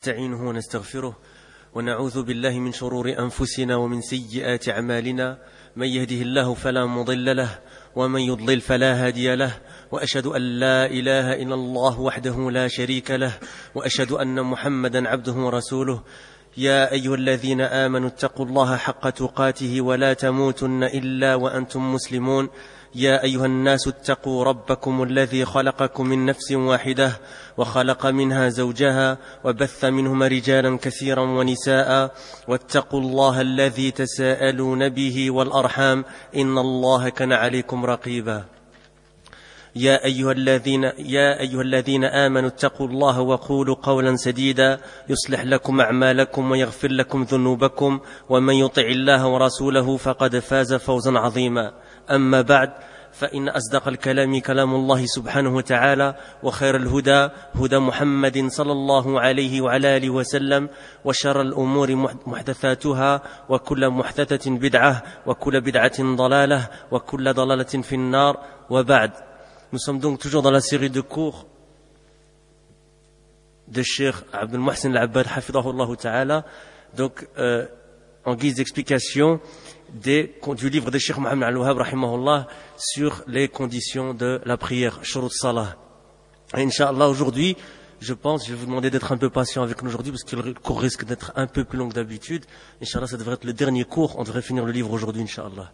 ونستعينه ونستغفره ونعوذ بالله من شرور أنفسنا ومن سيئات أعمالنا من يهده الله فلا مضل له ومن يضلل فلا هادي له وأشهد أن لا إله إلا الله وحده لا شريك له وأشهد أن محمدا عبده ورسوله يا أيها الذين آمنوا اتقوا الله حق تقاته ولا تموتن إلا وأنتم مسلمون يا أيها الناس اتقوا ربكم الذي خلقكم من نفس واحدة وخلق منها زوجها وبث منهما رجالا كثيرا ونساء واتقوا الله الذي تساءلون به والأرحام إن الله كان عليكم رقيبا يا أيها الذين آمنوا اتقوا الله وقولوا قولا سديدا يصلح لكم أعمالكم ويغفر لكم ذنوبكم ومن يطع الله ورسوله فقد فاز فوزا عظيما أما بعد فإن أصدق الكلام كلام الله سبحانه وتعالى وخير الهدى هدى محمد صلى الله عليه وعلى آله وسلم وشر الأمور محدثاتها وكل محدثة بدعة وكل بدعة ضلالة وكل ضلالة في النار وبعد. Nous sommes donc toujours dans la série de cours de Cheikh Abdul Muhsin Al-Abbad hafidahullah ta'ala, donc en guise d'explication du livre de Cheikh Mohammed Al-Wahhab rahimahullah sur les conditions de la prière, shurut salah. Et Inch'Allah, aujourd'hui, je vais vous demander d'être un peu patient avec nous aujourd'hui parce que le cours risque d'être un peu plus long que d'habitude. Inch'Allah, ça devrait être le dernier cours, on devrait finir le livre aujourd'hui, Inch'Allah.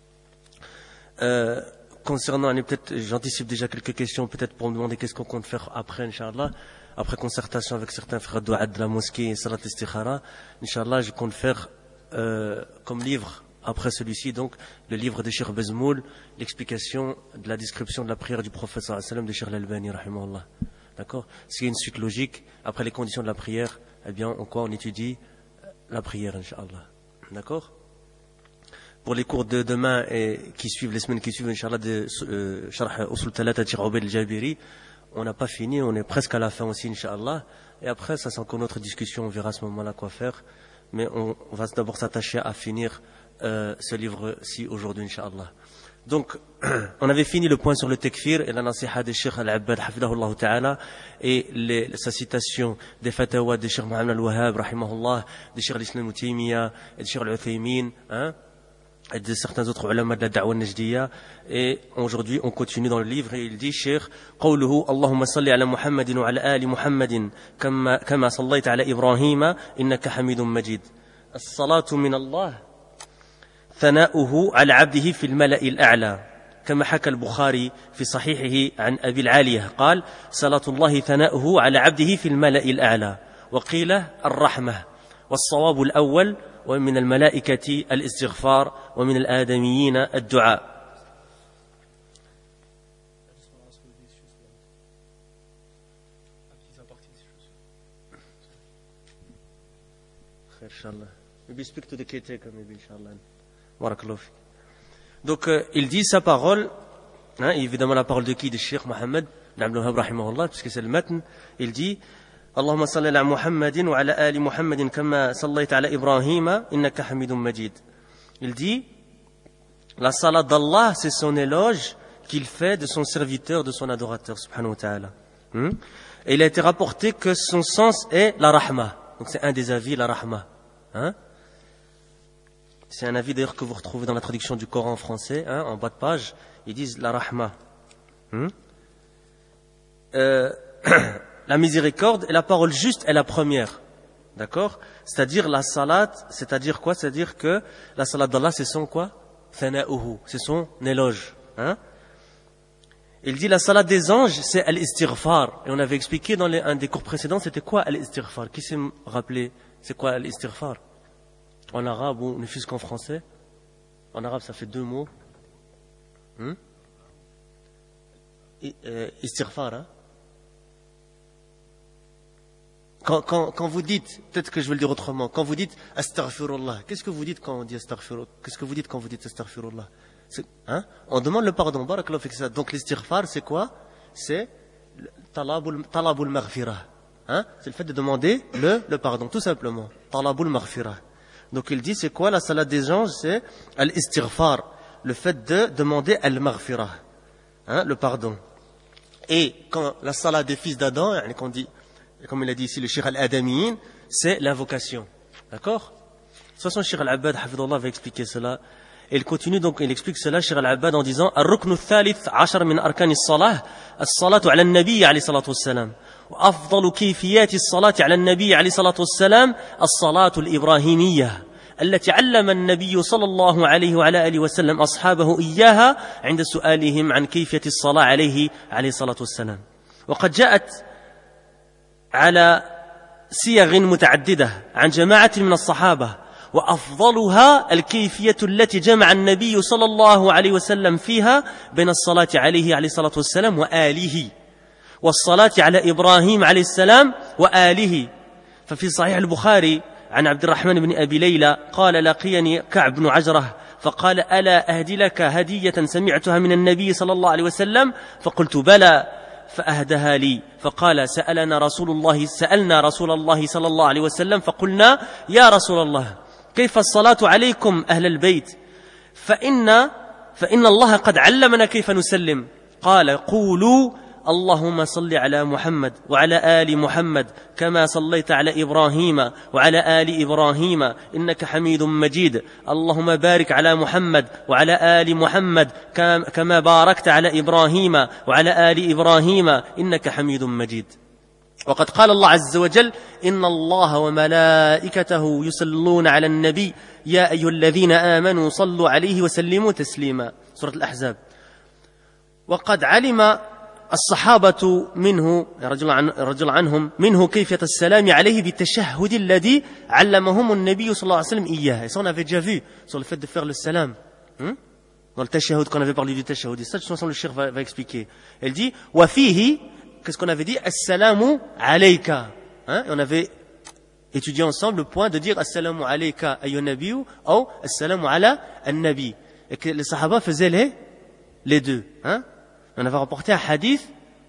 Concernant, peut-être, j'anticipe déjà quelques questions, peut-être pour me demander qu'est-ce qu'on compte faire après, Inch'Allah. Après concertation avec certains frères de la mosquée et Salat Istikhara, Inch'Allah, je compte faire comme livre, après celui-ci, donc, le livre de Cheikh Bezmoul, l'explication de la description de la prière du prophète sallallahu alayhi wa sallam de Cheikh Al-Albani, rahimahullah. D'accord? S'il y a une suite logique, après les conditions de la prière, eh bien, en quoi on étudie la prière, Inch'Allah. D'accord? Pour les cours de demain et qui suivent, les semaines qui suivent, Inch'Allah, de Sharh Usul Thalatha Cheikh Ubayd Al-Jabiri, on n'a pas fini, on est presque à la fin aussi, Inch'Allah. Et après, ça c'est encore notre discussion, on verra à ce moment-là quoi faire. Mais on va d'abord s'attacher à finir ce livre-ci aujourd'hui, Inch'Allah. Donc, on avait fini le point sur le takfir et la nasiha de Cheikh Al-Abbad, hafidahullah ta'ala, et sa citation des fatawa de Cheikh Mohammed Al-Wahhab, rahimahullah, de Cheikh Al-Islam Ibn Taymiyyah et de Cheikh Al-Uthaymin, et de certains autres ulama de la da'wa najdiya. Et aujourd'hui, on continue dans le livre et il dit, Cheikh, قوله اللهم صل على محمد وعلى آل محمد كما صليت على إبراهيم إنك حميد مجيد. الصلاة من الله ثناؤه على عبده في الملأ الأعلى كما حكى البخاري في صحيحه عن أبي العالية قال صلاة الله ثناؤه على عبده في الملأ الأعلى وقيل الرحمة والصواب الأول ومن الملائكة الاستغفار ومن الآدميين الدعاء. Donc il dit sa parole, évidemment la parole de qui? De Cheikh Mohammed Al-Wahhab rahimahullah, puisque c'est le matn. Il dit اللهم صل على محمد وعلى آل محمد كما صليت على إبراهيم إنك حميد مجيد. Il dit la salat d'Allah, c'est son éloge qu'il fait de son serviteur, de son adorateur, subhanahu wa ta'ala. Et il a été rapporté que son sens est la rahma. Donc c'est un des avis, la rahma. C'est un avis d'ailleurs que vous retrouvez dans la traduction du Coran en français, en bas de page. Ils disent la rahma. La miséricorde et la parole juste est la première. D'accord? C'est-à-dire la salat, c'est-à-dire quoi? C'est-à-dire que la salat d'Allah, c'est son quoi? Thana'uhu, c'est son éloge. Il dit la salat des anges, c'est al-istighfar. Et on avait expliqué dans un des cours précédents, c'était quoi al-istighfar? Qui s'est rappelé? C'est quoi al-istighfar? En arabe ou ne fût-ce qu'en français? En arabe, ça fait deux mots. Istighfar, Quand vous dites, peut-être que je vais le dire autrement, quand vous dites astaghfirullah, qu'est-ce que vous dites quand on dit astaghfirullah? Qu'est-ce que vous dites quand vous dites astaghfirullah? On demande le pardon. Barakallahu fik. Donc l'istighfar, c'est quoi? C'est talabul maghfirah. C'est le fait de demander le pardon, tout simplement. Talabul maghfirah. Donc il dit, c'est quoi la salat des anges? C'est al-istighfar, le fait de demander al-maghfirah, le pardon. Et quand la salat des fils d'Adam, quand on dit comme il a dit ici le Cheikh al-Adamiyin, c'est l'invocation. D'accord? De toute façon, Cheikh al-Abbad, hafidhullah, va expliquer cela. Et il continue donc, il explique cela, Cheikh al-Abbad, en disant الركن الثالث عشر من أركان الصلاة الصلاة على النبي عليه الصلاة والسلام وأفضل كيفيات الصلاة على النبي عليه الصلاة والسلام الصلاة الإبراهيمية التي علم النبي صلى الله عليه وعلى آله وسلم أصحابه إياها عند سؤالهم عن كيفية الصلاة عليه الصلاة والسلام. وقد جاءت على صيغ متعددة عن جماعة من الصحابة، وأفضلها الكيفية التي جمع النبي صلى الله عليه وسلم فيها بين الصلاة عليه الصلاة والسلام وآله، والصلاة على إبراهيم عليه السلام وآله. ففي صحيح البخاري عن عبد الرحمن بن أبي ليلى قال لقيني كعب بن عجرة فقال ألا أهدي لك هدية سمعتها من النبي صلى الله عليه وسلم؟ فقلت بلى، فأهدها لي. فقال سألنا رسول الله صلى الله عليه وسلم فقلنا يا رسول الله كيف الصلاة عليكم أهل البيت؟ فإن الله قد علمنا كيف نسلم. قال قولوا اللهم صل على محمد وعلى آل محمد كما صليت على إبراهيم وعلى آل إبراهيم إنك حميد مجيد، اللهم بارك على محمد وعلى آل محمد كما باركت على إبراهيم وعلى آل إبراهيم إنك حميد مجيد. وقد قال الله عز وجل إن الله وملائكته يصلون على النبي يا أيها الذين آمنوا صلوا عليه وسلموا تسليما، سورة الأحزاب. وقد علم الصحابة منه رجل عنهم منه كيفية السلام عليه بالتشهد الذي علمهم النبي صلى الله عليه وسلم إياه. Et ça on avait déjà vu sur le fait de faire le salam dans le tashahhud, qu'on avait parlé du tashahhud. Et ça de toute façon le cheikh va expliquer. Elle dit وفيه, qu'est-ce qu'on avait dit? Assalamu alayka. Et on avait étudié ensemble le point de dire Assalamu alayka ayyuhan nabiy ou Assalamu ala an-nabi. Et que les sahaba faisaient les deux. On avait rapporté un hadith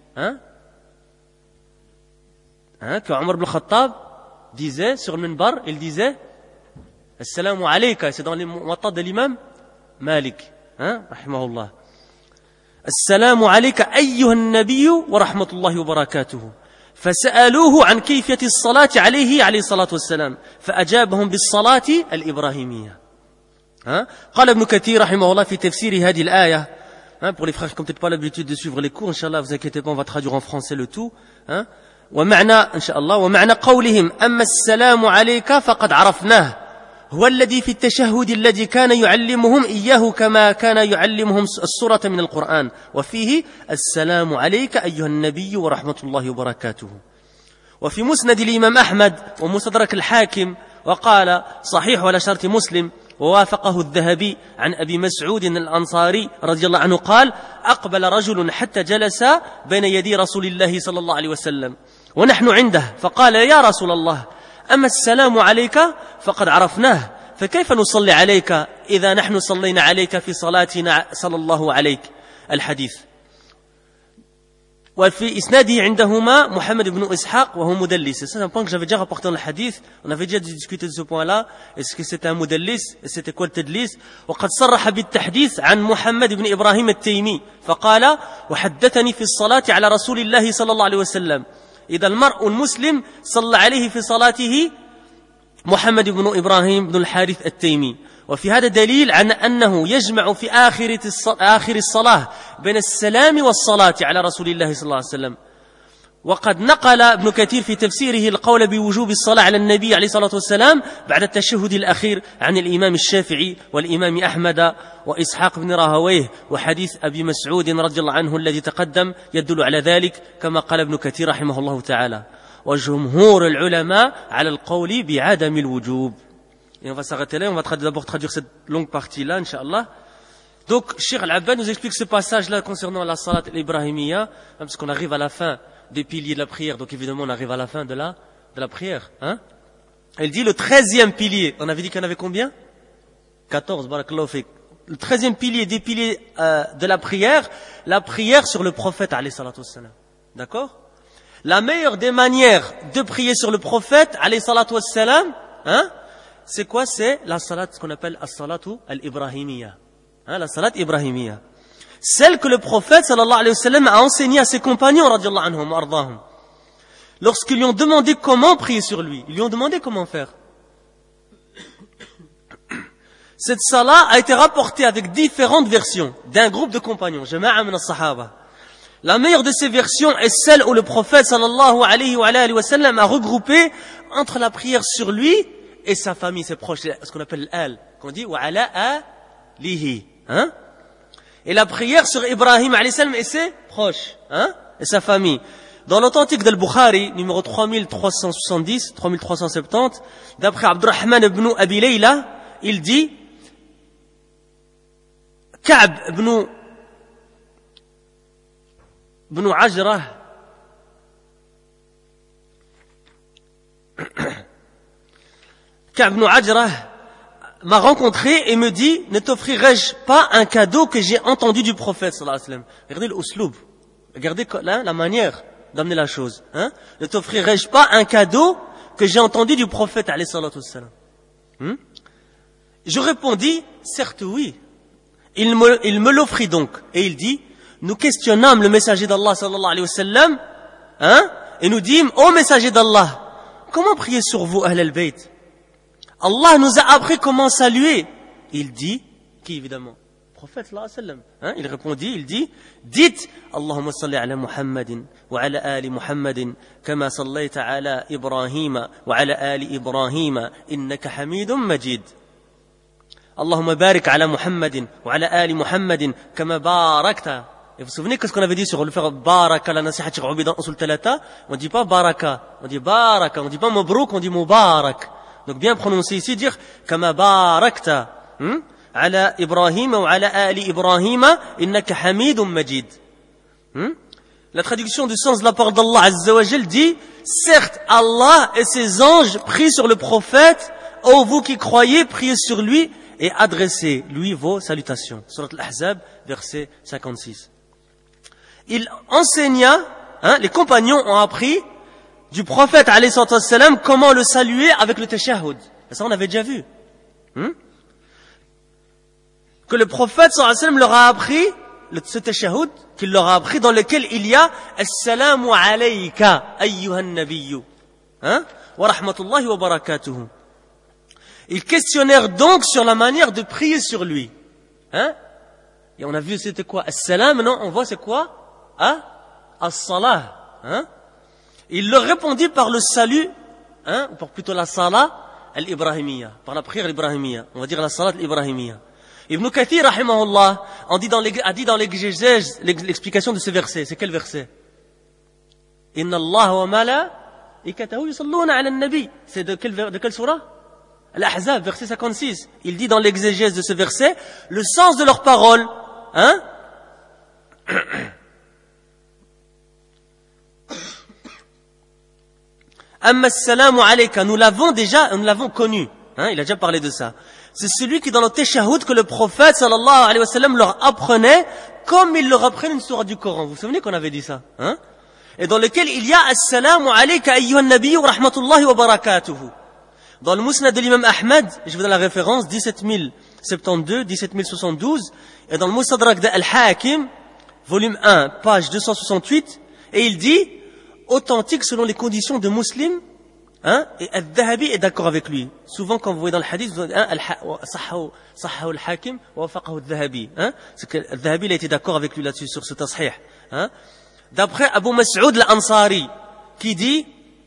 que Omar ibn Khattab disait sur le minbar, il disait Assalamu alayka, c'est dans les muwatta de l'imam Malik, rahimahullah. Assalamu alayka ayyuhan nabiy wa rahmatullahi wa barakatuhu. فسألوه عن كيفية الصلاة عليه الصلاة والسلام فأجابهم بالصلاة الإبراهيمية. قال ابن كثير رحمه الله في تفسير هذه الآية. Pour les frères qui n'ont peut-être pas l'habitude de suivre les cours, Inch'Allah, vous inquiétez pas, on va traduire en français le tout. ومعنى Inch'Allah ومعنى قولهم أما السلام عليك فقد عرفناه هو الذي في التشهد الذي كان يعلمهم إياه كما كان يعلمهم السورة من القرآن وفيه السلام عليك أيها النبي ورحمة الله وبركاته. وفي مسند الإمام أحمد ومستدرك الحاكم وقال صحيح ولا شرط مسلم ووافقه الذهبي عن أبي مسعود الأنصاري رضي الله عنه قال أقبل رجل حتى جلس بين يدي رسول الله صلى الله عليه وسلم ونحن عنده فقال يا رسول الله أما السلام عليك فقد عرفناه فكيف نصلي عليك إذا نحن صلينا عليك في صلاتنا صلى الله عليك. الحديث. وفي إسناده عندهما محمد بن إسحاق وهو مدلس. C'est un point que j'avais déjà rapporté dans le hadith. On avait déjà discuté de ce point-là. Est-ce que c'était un mudallis? C'était quoi le tadlis? وقد صرح بالتحديث عن محمد بن إبراهيم التيمي فقال وحدثني في الصلاة على رسول الله صلى الله عليه وسلم إذا المرء المسلم صلى عليه في صلاته محمد بن إبراهيم بن الحارث التيمي. وفي هذا دليل على أنه يجمع في آخر الصلاة بين السلام والصلاة على رسول الله صلى الله عليه وسلم. وقد نقل ابن كثير في تفسيره القول بوجوب الصلاة على النبي عليه الصلاة والسلام بعد التشهد الأخير عن الإمام الشافعي والإمام أحمد وإسحاق بن راهويه وحديث أبي مسعود رضي الله عنه الذي تقدم يدل على ذلك كما قال ابن كثير رحمه الله تعالى. وجمهور العلماء على القول بعدم الوجوب. Et on va s'arrêter là, on va d'abord traduire cette longue partie-là, Inch'Allah. Donc, Cheikh Al-Abbad nous explique ce passage-là concernant la salat al-Ibrahimiyya, parce qu'on arrive à la fin des piliers de la prière, donc évidemment on arrive à la fin de la prière. Elle dit le 13e pilier, on avait dit qu'il y en avait combien? 14, barakallahu fik. Le 13e pilier des piliers de la prière sur le prophète, alayhi salatu wassalam. D'accord? La meilleure des manières de prier sur le prophète, alayhi salatu wassalam, c'est quoi? C'est la salat, ce qu'on appelle as-salatu al-Ibrahimiyya. La salat Ibrahimiyya. Celle que le prophète, sallallahu alayhi wa sallam, a enseignée à ses compagnons, radiyallahu anhum, ardahum. lorsqu'ils lui ont demandé comment prier sur lui, ils lui ont demandé comment faire. Cette salat a été rapportée avec différentes versions d'un groupe de compagnons, Jama'a min as-Sahaba. La meilleure de ces versions est celle où le prophète sallallahu alayhi wa sallam a regroupé entre la prière sur lui et sa famille, ses proches, ce qu'on appelle l'al, qu'on dit wa ala alihi, hein? Et la prière sur Ibrahim alayhi salam et ses proches, hein? Et sa famille. Dans l'authentique d'Al-Bukhari, numéro 3370, 3370, d'après Abdurrahman ibn Abi Layla, il dit Ka'b ibn Ajrah Ka'b ibn Ajrah m'a rencontré et me dit, ne t'offrirai-je pas un cadeau que j'ai entendu du prophète sallallahu alayhi wa sallam. Regardez l'usloub, regardez la manière d'amener la chose, hein? Ne t'offrirai-je pas un cadeau que j'ai entendu du prophète alayhi salatu wa sallam? Je répondis, certes oui. Il me l'offrit donc et il dit, nous questionnâmes le messager d'Allah sallallahu alayhi wa sallam, hein? Et nous dîmes, ô messager d'Allah, comment prier sur vous, Ahl al-Bayt? Allah nous a appris comment saluer. Il dit, qui évidemment? Le prophète sallallahu alayhi wa sallam, hein? Il répondit, il dit, dites, Allahumma salli ala Muhammadin wa ala ali Muhammadin kama sallayta ala Ibrahima wa ala ali Ibrahima innaka hamidun majid. Allahumma barik ala Muhammadin wa ala ali Muhammadin kama barakta. Et vous vous souvenez qu'est-ce qu'on avait dit sur le faire baraka, la nasihat Cheikh Oubid dans Usul Talata? On dit pas baraka, on dit baraka, on dit pas mabrouk, on dit mubarak. Donc bien prononcer ici, dire kama barakta ala Ibrahim wa ala ali Ibrahim innaka hamidun majid. La traduction du sens de la parole d'Allah Azza wa Jal dit, certes Allah et ses anges prient sur le prophète, ô vous qui croyez, priez sur lui et adressez lui vos salutations. Surat Al-Ahzab, verset 56. Il enseigna, les compagnons ont appris du prophète alayhi salam comment le saluer avec le tashahhud. Et ça on avait déjà vu. Que le prophète sallallahu alayhi wa sallam leur a appris ce tashahhud, qu'il leur a appris, dans lequel il y a Assalamu alayka ayyuhan nabiyyu wa rahmatullahi wa barakatuhu. Ils questionnèrent donc sur la manière de prier sur lui. Et on a vu c'était quoi? As-salam, maintenant on voit c'est quoi? As-salah. Il leur répondit par le salut, ou par plutôt la salah al-ibrahimiyya, par la prière al-ibrahimiyya. On va dire la salat al-ibrahimiyya. Ibn Kathir, rahimahullah, a dit dans l'exégèse, l'explication de ce verset. C'est quel verset? Inna Allah wa malaikatahu yusalluna ala an-nabi. C'est de quelle surah? Al-Ahzab, verset 56. Il dit dans l'exégèse de ce verset, le sens de leurs paroles, Amma as-salamu alayka, nous l'avons connu, il a déjà parlé de ça. C'est celui qui dans le tashahhud que le prophète sallallahu alayhi wa sallam leur apprenait comme il leur apprenait une sourate du Coran. Vous vous souvenez qu'on avait dit ça, et dans lequel il y a Assalamu alayka ayyuhan nabiyyu wa rahmatullahi wa barakatuhu. Dans le Musnad de l'imam Ahmad, je vous donne la référence, 17072, 17072, et dans le Mustadrak d'Al-Hakim, volume 1, page 268, et il dit, authentique selon les conditions de Muslim, et Al-Dhahabi est d'accord avec lui. Souvent, quand vous voyez dans le hadith, vous dites, Sahhahu al-Hakim, wa wafaqahu al-Dhahabi. C'est que Al-Dhahabi a été d'accord avec lui là-dessus, sur ce tashih. D'après Abu Mas'ud al-Ansari, qui dit,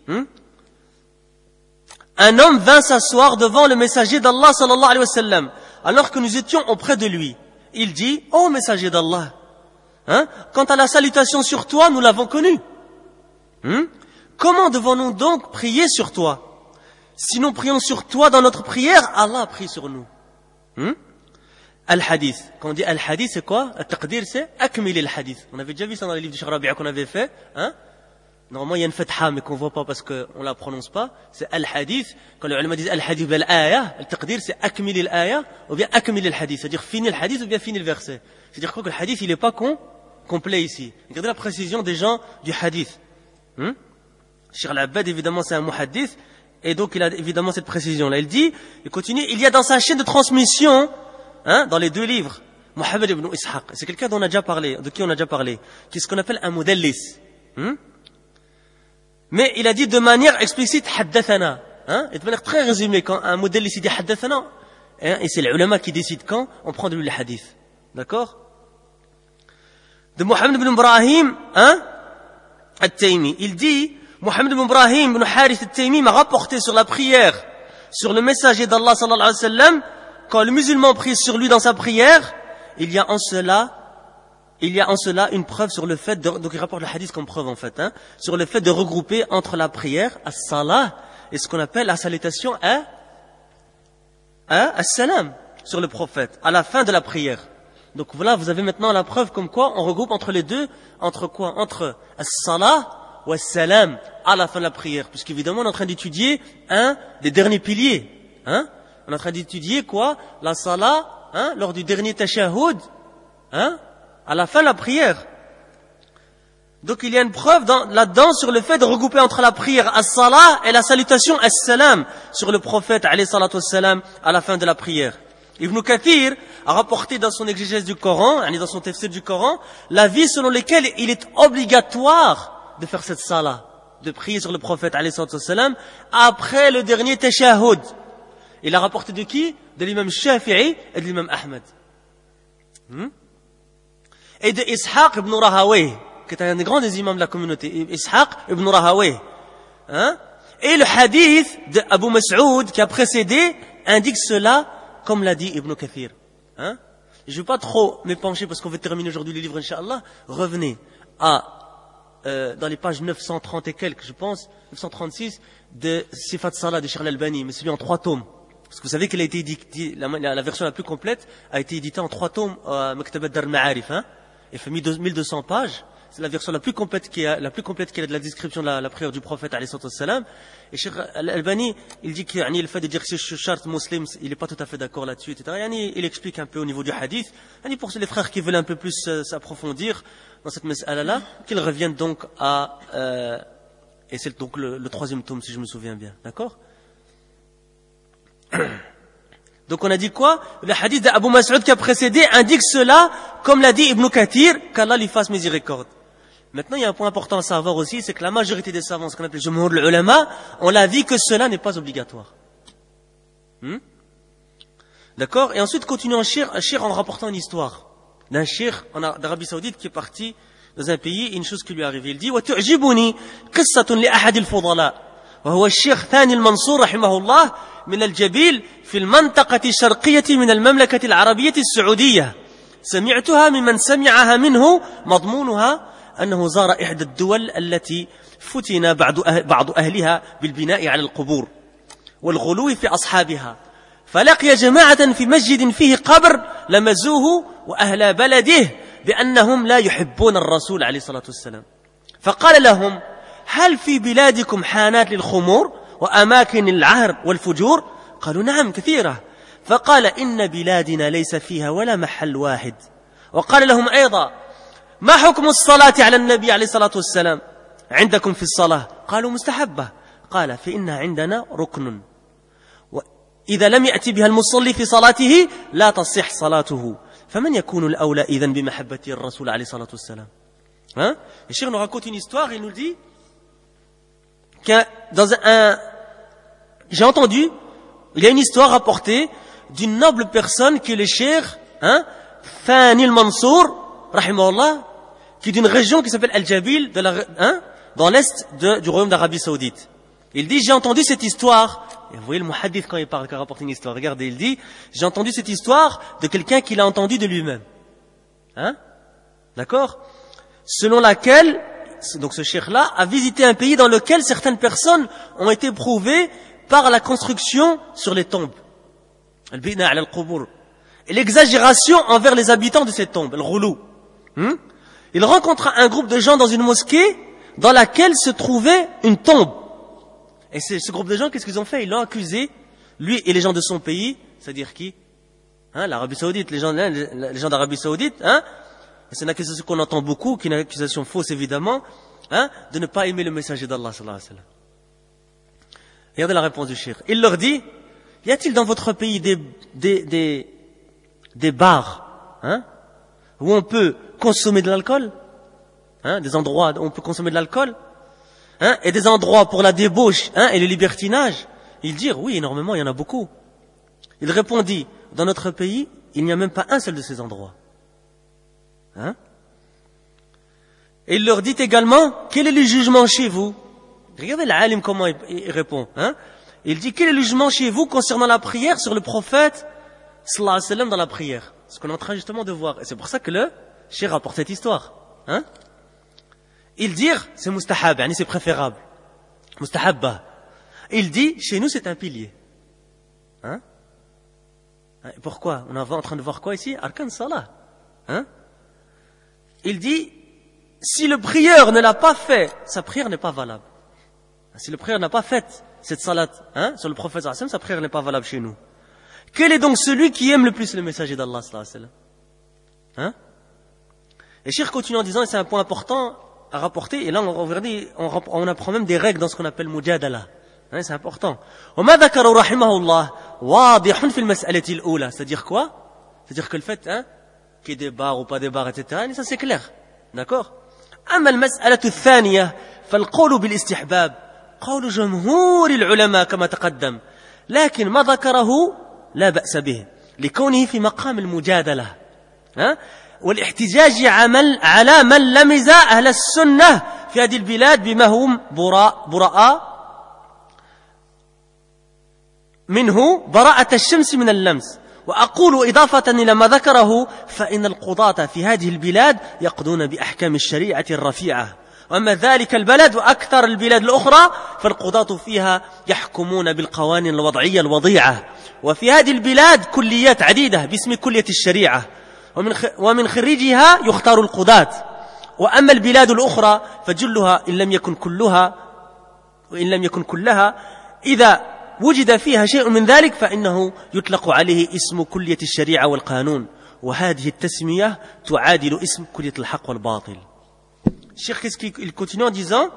un homme vint s'asseoir devant le messager d'Allah sallallahu alayhi wa sallam, alors que nous étions auprès de lui. Il dit, ô messager d'Allah, quant à la salutation sur toi, nous l'avons connue. Comment devons-nous donc prier sur toi? Si nous prions sur toi dans notre prière, Allah prie sur nous. Al-Hadith. Quand on dit Al-Hadith, c'est quoi? Al-Taqdir, c'est Akmil al-Hadith. On avait déjà vu ça dans les livres de Cheikh Rabi'a qu'on avait fait. Normalement, il y a une fatha, mais qu'on voit pas parce qu'on la prononce pas. C'est Al-Hadith. Quand les ulama disent Al-Hadith al-Aya, Al-Taqdir, c'est Akmil al-Aya, ou bien Akmil al-Hadith. C'est-à-dire finir le hadith ou bien finir le verset. C'est-à-dire quoi que le hadith, il est pas complet ici. Regardez la précision des gens du hadith. Cheikh Al-Abbad, évidemment, c'est un muhaddith, et donc il a évidemment cette précision-là. Il continue, il y a dans sa chaîne de transmission, dans les deux livres, Muhammad ibn Ishaq, c'est quelqu'un de qui on a déjà parlé, qui est ce qu'on appelle un mudallis. Mais il a dit de manière explicite haddathana, hein, et de manière très résumée. Quand un modèle ici dit haddathana, hein, et c'est les ulama qui décident quand on prend de lui le hadith. D'accord? De Mohammed ibn Ibrahim, hein, At-Taymi. Il dit, Mohammed ibn Ibrahim ibn Harith At-Taymi m'a rapporté sur la prière, sur le messager d'Allah sallallahu alayhi wa sallam, quand le musulman prie sur lui dans sa prière, il y a en cela une preuve sur le fait de, donc il rapporte le hadith comme preuve en fait, hein, sur le fait de regrouper entre la prière, as-salah, et ce qu'on appelle la salutation as-salam, sur le prophète, à la fin de la prière. Donc voilà, vous avez maintenant la preuve comme quoi on regroupe entre les deux, entre quoi? Entre as-salah ou as-salam, à la fin de la prière. Puisqu'évidemment, on est en train d'étudier un des derniers piliers, hein. On est en train d'étudier quoi? La salah, hein, lors du dernier tashahhud, hein, à la fin de la prière. Donc il y a une preuve là-dedans sur le fait de regrouper entre la prière as-salah et la salutation as-salam sur le prophète alayhi salatu wassalam à la fin de la prière. Ibn Kathir a rapporté dans son exégèse du Coran, dans son tafsir du Coran, l'avis selon lequel il est obligatoire de faire cette salah, de prier sur le prophète alayhi salatu wassalam après le dernier tashahhud. Il a rapporté de qui? De l'imam Shafi'i et de l'imam Ahmed. Et de Ishaq ibn Rahawayh, qui est un des grands des imams de la communauté, Ishaq ibn Rahawayh. Hein? Et le hadith de Abu Mas'ud qui a précédé indique cela, comme l'a dit Ibn Kathir. Hein? Je ne vais pas trop m'épancher parce qu'on va terminer aujourd'hui le livre, Inch'Allah. Revenez dans les pages 930 et quelques, je pense, 936, de Sifat Salah de Cheikh Al-Albani, mais celui en 3 tomes. Parce que vous savez qu'elle a été éditée, la version la plus complète a été éditée en 3 tomes à Maktabat Dar al-Ma'arif. Hein? Il fait 1200 pages. C'est la version la plus complète qui a de la description de la prière du prophète alayhi salatu wassalam. Et Cheikh Al-Albani, il dit que le fait de dire que c'est charte muslim, il n'est pas tout à fait d'accord là-dessus, etc. Il explique un peu au niveau du hadith. Pour les frères qui veulent un peu plus s'approfondir dans cette mas'ala-là, qu'ils reviennent donc et c'est donc le 3e tome si je me souviens bien. D'accord? Donc on a dit quoi? Le hadith d'Abu Mas'ud qui a précédé indique cela, comme l'a dit Ibn Kathir, qu'Allah lui fasse miséricorde. Maintenant, il y a un point important à savoir aussi, c'est que la majorité des savants, ce qu'on appelle Jumhur al-Ulama, ont l'avis que cela n'est pas obligatoire. D'accord? Et ensuite, continuons un shir en rapportant une histoire d'un shir d'Arabie Saoudite qui est parti dans un pays et une chose qui lui est arrivée. Il dit, وَتُعْجِبُنِي قِصَّةٌ لِأَحَدِ الْفُضَلَاءِ وهو الشيخ ثاني المنصور رحمه الله من الجبيل في المنطقة الشرقية من المملكة العربية السعودية سمعتها ممن سمعها منه مضمونها أنه زار إحدى الدول التي فتن بعض أهلها بالبناء على القبور والغلو في أصحابها فلقي جماعة في مسجد فيه قبر لمزوه وأهل بلده بأنهم لا يحبون الرسول عليه الصلاة والسلام فقال لهم هل في بلادكم حانات للخمور وأماكن العهر والفجور؟ قالوا نعم كثيرة. فقال إن بلادنا ليس فيها ولا محل واحد. وقال لهم أيضا ما حكم الصلاة على النبي عليه الصلاة والسلام عندكم في الصلاة؟ قالوا مستحبة. قال فإنها عندنا ركن وإذا لم يأتي بها المصلي في صلاته لا تصح صلاته فمن يكون الأولى إذن بمحبة الرسول عليه الصلاة والسلام. Hein? Le cheikh nous raconte une histoire, il nous dit j'ai entendu, il y a une histoire rapportée d'une noble personne qui est le cheikh, Thani al-Mansour, rahimahullah, qui est d'une région qui s'appelle Al-Jabil, dans l'est du royaume d'Arabie Saoudite. Il dit, j'ai entendu cette histoire, et vous voyez le muhaddith quand il parle, quand il rapporte une histoire, regardez, il dit, j'ai entendu cette histoire de quelqu'un qui l'a entendu de lui-même. D'accord? Selon laquelle, donc ce cheikh-là a visité un pays dans lequel certaines personnes ont été prouvées par la construction sur les tombes. Al-bina ala al-qubur. Et l'exagération envers les habitants de ces tombes, al-ghulu. Il rencontra un groupe de gens dans une mosquée dans laquelle se trouvait une tombe. Et ce groupe de gens, qu'est-ce qu'ils ont fait? Ils l'ont accusé, lui et les gens de son pays, c'est-à-dire qui? L'Arabie Saoudite, les gens d'Arabie Saoudite, c'est une accusation qu'on entend beaucoup, qui est une accusation fausse évidemment, de ne pas aimer le messager d'Allah sallallahu alayhi wa sallam. Regardez la réponse du cheikh. Il leur dit, y a-t-il dans votre pays des bars où on peut consommer de l'alcool, des endroits où on peut consommer de l'alcool? et des endroits pour la débauche et le libertinage? Ils dirent, oui, énormément, il y en a beaucoup. Il répondit, dans notre pays, il n'y a même pas un seul de ces endroits. Et il leur dit également, quel est le jugement chez vous? Regardez l'alim comment il répond. Il dit, quel est le jugement chez vous concernant la prière sur le prophète sallallahu alayhi wa sallam dans la prière? Ce qu'on est en train justement de voir. Et c'est pour ça que le cheikh rapporte cette histoire. Ils dirent, c'est mustahab, c'est préférable. Mustahabba. Il dit, chez nous c'est un pilier. Pourquoi? On est en train de voir quoi ici? Arkan Salah. Il dit, si le prieur ne l'a pas fait, sa prière n'est pas valable. Si le prieur n'a pas fait cette salat sur le prophète sallallahu alayhi wa sallam, sa prière n'est pas valable chez nous. Quel est donc celui qui aime le plus le messager d'Allah sallallahu alayhi wa sallam? Et Cheikh continue en disant, et c'est un point important à rapporter, et là on apprend même des règles dans ce qu'on appelle mujadala. C'est important. وما ذكر رحمه الله واضح في المسألة الأولى. C'est-à-dire quoi? C'est-à-dire que le fait qu'il y ait des bars ou pas des bars, etc., ça c'est clair. D'accord? أما المسألة الثانية فالقول بالاستحباب قول جمهور العلماء كما تقدم لكن ما ذكره لا بأس به لكونه في مقام المجادلة والاحتجاج على من لمز أهل السنة في هذه البلاد بما هم براء منه براءة الشمس من اللمس. وأقول إضافة إلى ما ذكره فإن القضاة في هذه البلاد يقضون بأحكام الشريعة الرفيعة وأما ذلك البلد وأكثر البلاد الأخرى فالقضاة فيها يحكمون بالقوانين الوضعية الوضيعة وفي هذه البلاد كليات عديدة باسم كلية الشريعة ومن خريجها يختار القضاة وأما البلاد الأخرى فجلها إن لم يكن كلها إذا وجد فيها شيء من ذلك فإنه يطلق عليه اسم كلية الشريعة والقانون وهذه التسمية تعادل اسم كلية الحق والباطل. Cheikh, qu'est-ce qu'il continue en disant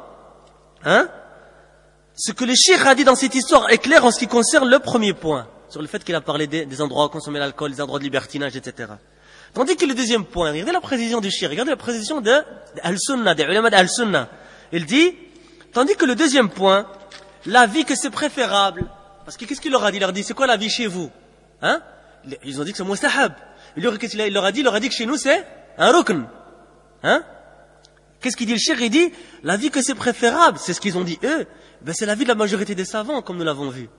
ce que le Cheikh a dit dans cette histoire est clair en ce qui concerne le premier point, sur le fait qu'il a parlé des endroits où consommer l'alcool, des endroits de libertinage, etc. Tandis que le deuxième point, regardez la précision du Cheikh, regardez la précision de Al-Sunnah, des ulama d'Al-Sunnah. Il dit, tandis que le deuxième point, la vie que c'est préférable, parce que qu'est-ce qu'il leur a dit? Il leur a dit, c'est quoi la vie chez vous? Ils ont dit que c'est mustahab. Il leur a dit que chez nous c'est un rukn. Qu'est-ce qu'il dit le cheikh? Il dit, la vie que c'est préférable, c'est ce qu'ils ont dit eux, c'est la vie de la majorité des savants, comme nous l'avons vu.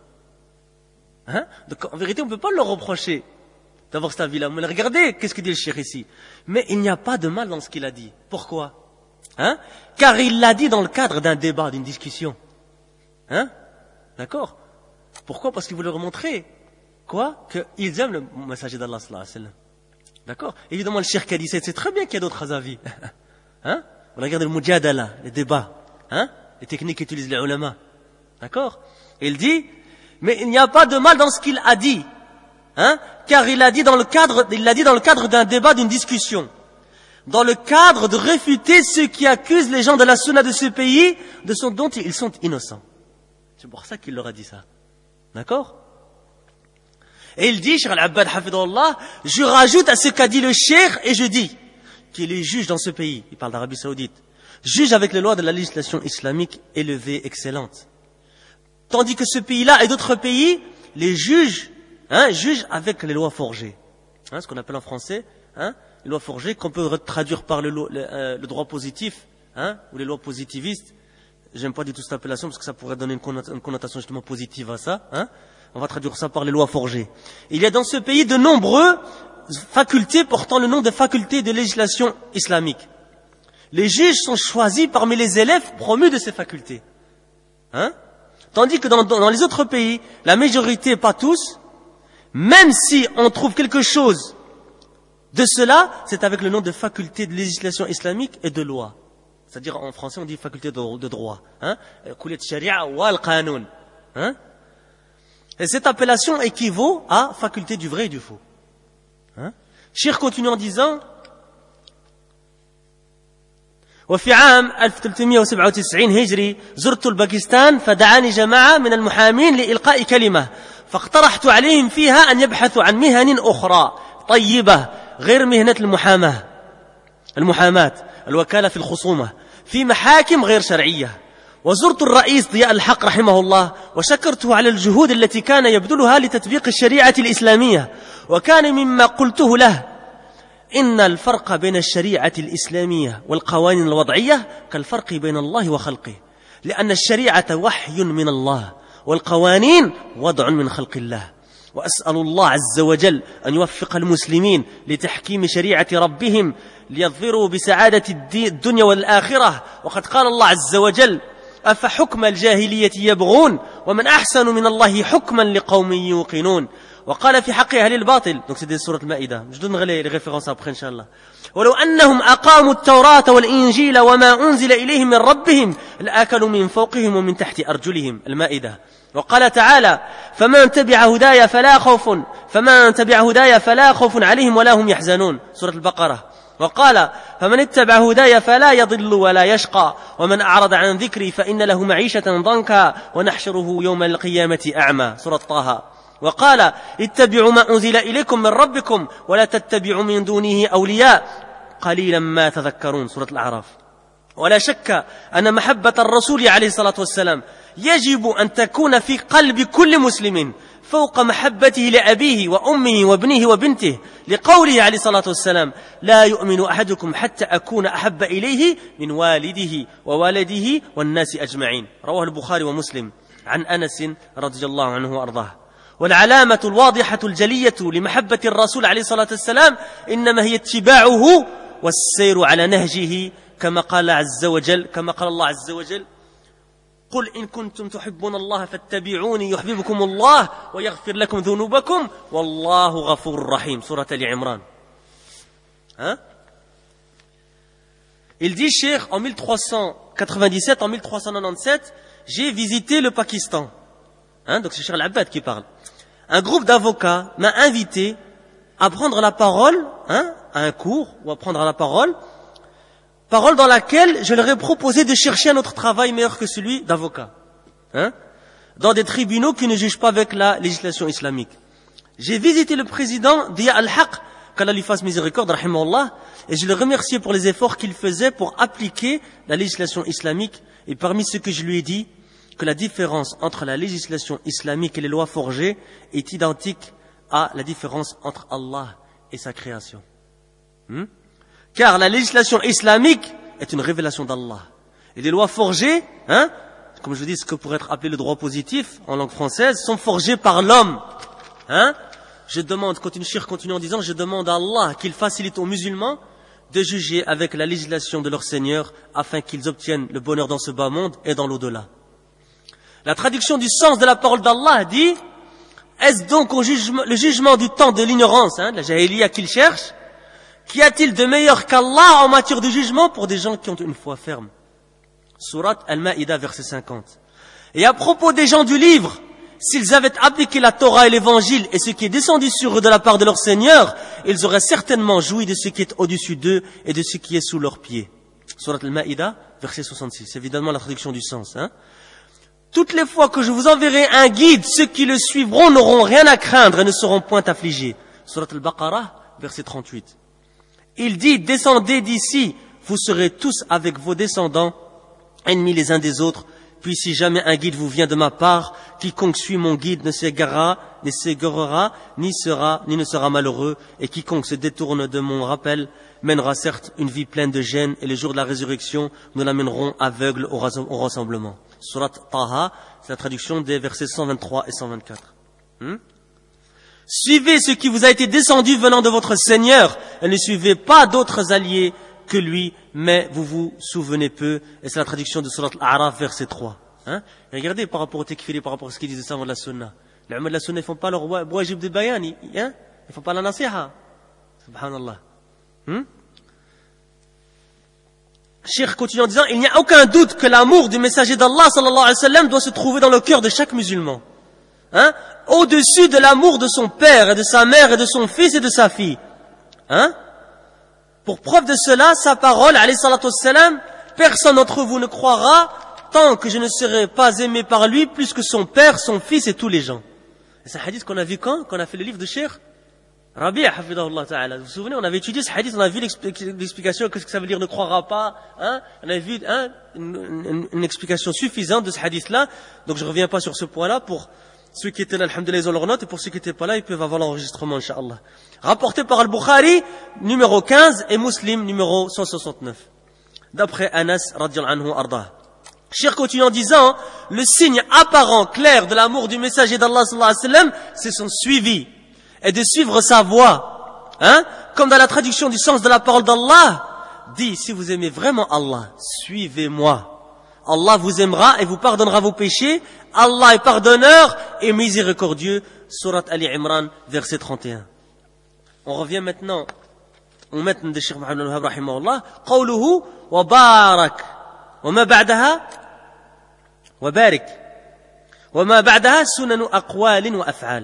Donc en vérité, on ne peut pas leur reprocher d'avoir cette vie-là. Mais regardez, qu'est-ce qu'il dit le cheikh ici? Mais il n'y a pas de mal dans ce qu'il a dit. Pourquoi? Car il l'a dit dans le cadre d'un débat, d'une discussion. D'accord? Pourquoi? Parce qu'il voulait leur montrer quoi? Qu'ils aiment le messager d'Allah sallallahu alayhi wa sallam. D'accord? Évidemment, le cheikh qui a dit ça, c'est très bien qu'il y a d'autres avis. Regardez le mujadala, les débats, les techniques qu'utilisent les ulama. D'accord? Il dit, mais il n'y a pas de mal dans ce qu'il a dit, car il l'a dit dans le cadre d'un débat, d'une discussion, dans le cadre de réfuter ceux qui accusent les gens de la sunna de ce pays, dont ils sont innocents. C'est pour ça qu'il leur a dit ça. D'accord? Et il dit, Cheikh Al-Abbad Hafidhullah, je rajoute à ce qu'a dit le cheikh et je dis qu'il est juge dans ce pays, il parle d'Arabie Saoudite, juge avec les lois de la législation islamique élevée, excellente. Tandis que ce pays-là et d'autres pays, les jugent avec les lois forgées. Ce qu'on appelle en français, les lois forgées, qu'on peut traduire par le droit positif, ou les lois positivistes. J'aime pas du tout cette appellation parce que ça pourrait donner une connotation justement positive à ça. On va traduire ça par les lois forgées. Il y a dans ce pays de nombreuses facultés portant le nom de facultés de législation islamique. Les juges sont choisis parmi les élèves promus de ces facultés. Tandis que dans les autres pays, la majorité, pas tous, même si on trouve quelque chose de cela, c'est avec le nom de faculté de législation islamique et de loi. C'est-à-dire en français on dit faculté de droit. Kuliyat sharia wal qanoun. Et cette appellation équivaut à faculté du vrai et du faux. Cheikh continue en disant وفي عام 1397 هجري زرت الباكستان فدعاني جماعة من المحامين لإلقاء كلمة فاقترحت عليهم فيها أن يبحثوا عن مهن أخرى طيبة غير مهنة المحاماة الوكالة في الخصومة في محاكم غير شرعية وزرت الرئيس ضياء الحق رحمه الله وشكرته على الجهود التي كان يبذلها لتطبيق الشريعة الإسلامية، وكان مما قلته له إن الفرق بين الشريعة الإسلامية والقوانين الوضعية كالفرق بين الله وخلقه، لأن الشريعة وحي من الله والقوانين وضع من خلق الله. وأسأل الله عز وجل أن يوفق المسلمين لتحكيم شريعة ربهم ليظفروا بسعادة الدنيا والآخرة. وقد قال الله عز وجل أفحكم الجاهلية يبغون ومن أحسن من الله حكما لقوم يوقنون. وقال في حق أهل الباطل، donc c'est des سورة المائدة، je donnerai les références après إن شاء الله، ولو أنهم أقاموا التوراة والإنجيل وما أنزل إليهم من ربهم لأكلوا من فوقهم ومن تحت أرجلهم، المائدة. وقال تعالى فمن تبع هدايا فلا خوف عليهم ولا هم يحزنون، سورة البقرة. وقال فمن اتبع هدايا فلا يضل ولا يشقى ومن أعرض عن ذكري فإن له معيشة ضنكا ونحشره يوم القيامة أعمى، سورة طه. وقال اتبعوا ما أنزل إليكم من ربكم ولا تتبعوا من دونه أولياء قليلا ما تذكرون، سورة الأعراف. ولا شك أن محبة الرسول عليه الصلاة والسلام يجب أن تكون في قلب كل مسلم فوق محبته لأبيه وأمه وابنه وبنته، لقوله عليه الصلاة والسلام لا يؤمن أحدكم حتى أكون أحب إليه من والده ووالده والناس أجمعين، رواه البخاري ومسلم عن أنس رضي الله عنه وأرضاه. والعلامة الواضحة الجلية لمحبة الرسول عليه الصلاة والسلام إنما هي اتباعه والسير على نهجه، كما قال الله عز وجل قل إن كنتم تحبون الله فاتبعوني يحببكم الله ويغفر لكم ذنوبكم والله غفور رحيم، سورة آل عمران. Il dit, Cheikh, en 1397, en 1397, j'ai visité le Pakistan. Donc c'est Cheikh Al-Abbad qui parle. Un groupe d'avocats m'a invité à prendre la parole, à un cours, ou à prendre la parole dans laquelle je leur ai proposé de chercher un autre travail meilleur que celui d'avocat, dans des tribunaux qui ne jugent pas avec la législation islamique. J'ai visité le président Diya al-Haq, qu'Allah lui fasse miséricorde, rahimahullah, et je le remerciais pour les efforts qu'il faisait pour appliquer la législation islamique. Et parmi ce que je lui ai dit, que la différence entre la législation islamique et les lois forgées est identique à la différence entre Allah et sa création. Car la législation islamique est une révélation d'Allah. Et les lois forgées, comme je dis, ce que pourrait être appelé le droit positif en langue française, sont forgées par l'homme. Je demande, continue en disant, je demande à Allah qu'il facilite aux musulmans de juger avec la législation de leur Seigneur afin qu'ils obtiennent le bonheur dans ce bas monde et dans l'au-delà. La traduction du sens de la parole d'Allah dit, est-ce donc le jugement du temps de l'ignorance, de la jahiliya qu'il cherche? Qu'y a-t-il de meilleur qu'Allah en matière de jugement pour des gens qui ont une foi ferme? Surat Al-Ma'ida, verset 50. Et à propos des gens du livre, s'ils avaient appliqué la Torah et l'Évangile et ce qui est descendu sur eux de la part de leur Seigneur, ils auraient certainement joui de ce qui est au-dessus d'eux et de ce qui est sous leurs pieds. Surat Al-Ma'ida, verset 66. C'est évidemment la traduction du sens. Toutes les fois que je vous enverrai un guide, ceux qui le suivront n'auront rien à craindre et ne seront point affligés. Surat Al-Baqarah, verset 38. Il dit, descendez d'ici, vous serez tous avec vos descendants, ennemis les uns des autres. Puis si jamais un guide vous vient de ma part, quiconque suit mon guide ne s'égarera, ni ne sera malheureux, et quiconque se détourne de mon rappel mènera certes une vie pleine de gêne, et le jour de la résurrection, nous l'amènerons aveugle au rassemblement. Surat Taha, c'est la traduction des versets 123 et 124. Suivez ce qui vous a été descendu venant de votre Seigneur, et ne suivez pas d'autres alliés que lui, mais vous vous souvenez peu, et c'est la traduction de Surat Al-A'raf, verset 3. Regardez par rapport au tekfiri, par rapport à ce qu'ils disaient ça avant de la sunna. Les ulama de la sunna, ils font pas leur wajib de bayan, ils font pas la nasiha. Subhanallah. Cheikh continue en disant, il n'y a aucun doute que l'amour du messager d'Allah sallallahu alayhi wa sallam doit se trouver dans le cœur de chaque musulman. Au-dessus de l'amour de son père et de sa mère et de son fils et de sa fille. Pour preuve de cela, sa parole, alayhi salatu wassalam, personne d'entre vous ne croira tant que je ne serai pas aimé par lui plus que son père, son fils et tous les gens. Et c'est un hadith qu'on a vu quand on a fait le livre de Cheikh Rabi' hafidahullah ta'ala. Vous vous souvenez, on avait étudié ce hadith, on a vu l'explication, qu'est-ce que ça veut dire ne croira pas, hein? On a vu, hein, une explication suffisante de ce hadith-là. Donc je reviens pas sur ce point-là. Pour ceux qui étaient là, alhamdoulilah, ils ont leur note, et pour ceux qui n'étaient pas là, ils peuvent avoir l'enregistrement, incha'Allah. Rapporté par Al-Bukhari, numéro 15, et Muslim, numéro 169. D'après Anas, radiyallahu anhu, ardah. Cheikh continue en disant, le signe apparent, clair de l'amour du messager d'Allah sallallahu alayhi wa sallam, c'est son suivi. Et de suivre sa voie. Hein? Comme dans la traduction du sens de la parole d'Allah, dit, si vous aimez vraiment Allah, suivez-moi. Allah vous aimera et vous pardonnera vos péchés. Allah est pardonneur et miséricordieux. Surat Ali Imran, verset 31. On revient maintenant au maître de Cheikh Mohammed al-Wahhab, rahimahullah. Qawluhu wa barak. Wa ma ba'daha wa barik. Wa ma ba'daha sunanu aqwalin wa af'al.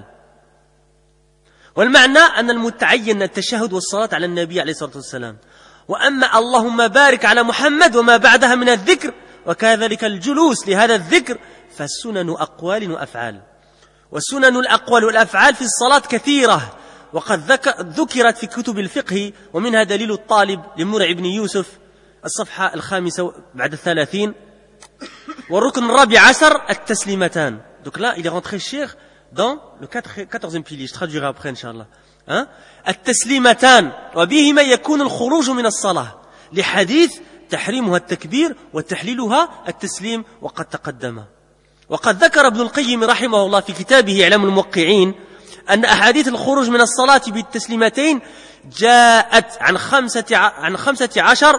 والمعنى أن المتعين التشهد والصلاة على النبي عليه الصلاة والسلام وأما اللهم بارك على محمد وما بعدها من الذكر وكذلك الجلوس لهذا الذكر فالسنن أقوال وأفعال وسنن الأقوال والأفعال في الصلاة كثيرة وقد ذكرت في كتب الفقه ومنها دليل الطالب لمرع بن يوسف الصفحة 5 بعد 30 والركن الرابع عشر التسليمتان. Donc là il est rentré cher dans le 14e pilier. Je traduirai après, Inch'Allah. Hein? التسليمتان وبهما يكون الخروج من الصلاة لحديث تحريمها التكبير وتحليلها التسليم وقد تقدم. وقد ذكر ابن القيم رحمه الله في كتابه إعلام الموقعين أن أحاديث الخروج من الصلاة بالتسليمتين جاءت عن 15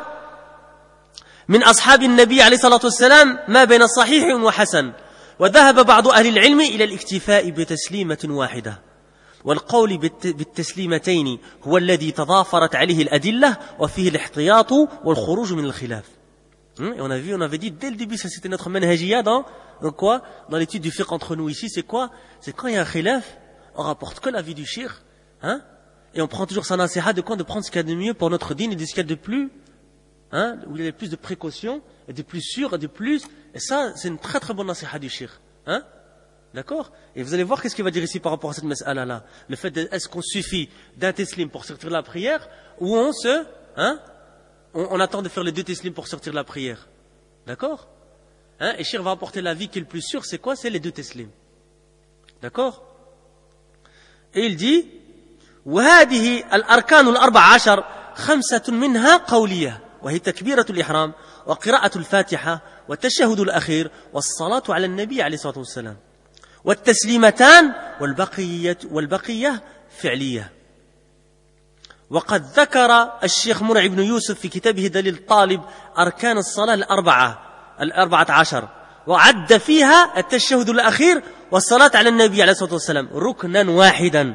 من أصحاب النبي عليه الصلاة والسلام ما بين صحيح وحسن. وذهب بعض أهل العلم إلى الاكتفاء بتسليمة واحدة والقول بالتسليمتين هو الذي تضافرت عليه الأدلة وفيه الاحتياط والخروج من الخلاف. Et on avait dit dès le début, ça c'était notre manhajiyya dans quoi? Dans l'étude du fiqh entre nous ici, c'est quoi? C'est quand il y a un khilaf, on rapporte que l'avis du shir, hein? Et on prend toujours sa nasiha de quoi? De prendre ce qu'il y a de mieux pour notre dîn et de ce qu'il y a de plus, hein? Où il y a plus de précautions et de plus sûr et de plus. Et ça, c'est une très très bonne nasiha du shir, hein? D'accord? Et vous allez voir qu'est-ce qu'il va dire ici par rapport à cette mas'ala-là. Le fait de, est-ce qu'on suffit d'un teslim pour sortir de la prière, ou on attend de faire les deux teslim pour sortir de la prière. D'accord? Hein? Et Shir va apporter l'avis qui est le plus sûr, c'est quoi? C'est les deux teslim. D'accord? Et il dit, وهذه الأركان ال14 5 منها قولية وهي تكبيرة الإحرام وقراءة الفاتحة والتشهد الأخير والصلاة على النبي عليه الصلاة والسلام والتسليمتان والبقية فعلية. وقد ذكر الشيخ مرع بن يوسف في كتابه دليل الطالب أركان الصلاة 14 وعد فيها التشهد الأخير والصلاة على النبي عليه الصلاة والسلام ركنا واحدا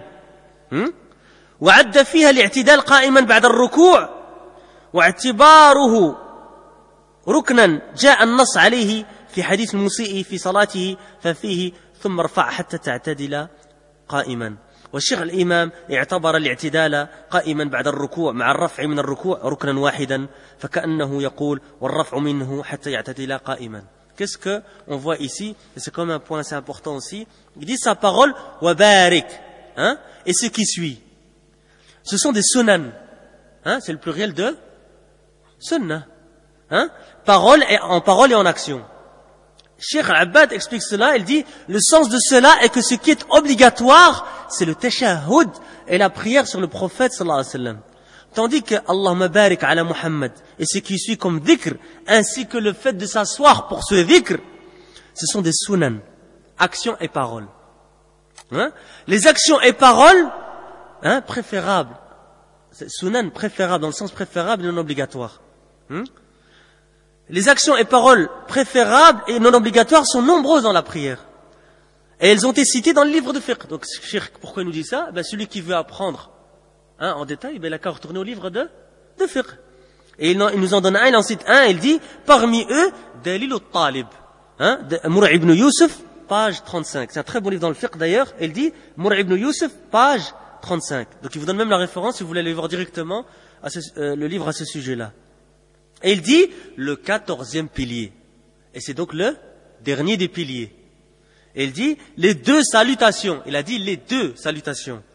وعد فيها الاعتدال قائما بعد الركوع واعتباره ركنا جاء النص عليه في حديث المسيء في صلاته ففيه ثم ارفع حتى تعتدل قائما. والشيخ الإمام اعتبر الاعتدال قائما بعد الركوع مع الرفع من الركوع ركنا واحدا فكأنه يقول والرفع منه حتى يعتدل قائما. Qu'est-ce que on voit ici? C'est comme un point assez important aussi. Il dit sa parole وبارك, hein? Et ce qui suit, ce sont des sunan, hein? C'est le pluriel de sunnah, hein? Parole et en action. Cheikh Al-Abbad explique cela, il dit, le sens de cela est que ce qui est obligatoire, c'est le tashahhud et la prière sur le prophète sallallahu alayhi wa sallam. Tandis que Allahumma barik ala Muhammad et ce qui suit comme dhikr, ainsi que le fait de s'asseoir pour ce dhikr, ce sont des sunan, actions et paroles. Hein? Les actions et paroles, hein, préférables, sunan préférable dans le sens préférable et non obligatoire. Les actions et paroles préférables et non obligatoires sont nombreuses dans la prière. Et elles ont été citées dans le livre de fiqh. Donc, pourquoi il nous dit ça? Ben, celui qui veut apprendre, hein, en détail, ben, il a qu'à retourner au livre de fiqh. Et il nous en donne un, il en cite un, il dit, parmi eux, Dalil al-Talib, hein, de Mur'a ibn Yusuf, page 35. C'est un très bon livre dans le fiqh d'ailleurs. Et il dit, Mur'a ibn Yusuf, page 35. Donc, il vous donne même la référence si vous voulez aller voir directement le livre à ce sujet-là. Et il dit le 14e pilier. Et c'est donc le dernier des piliers. Et il dit les deux salutations. Il a dit les deux salutations.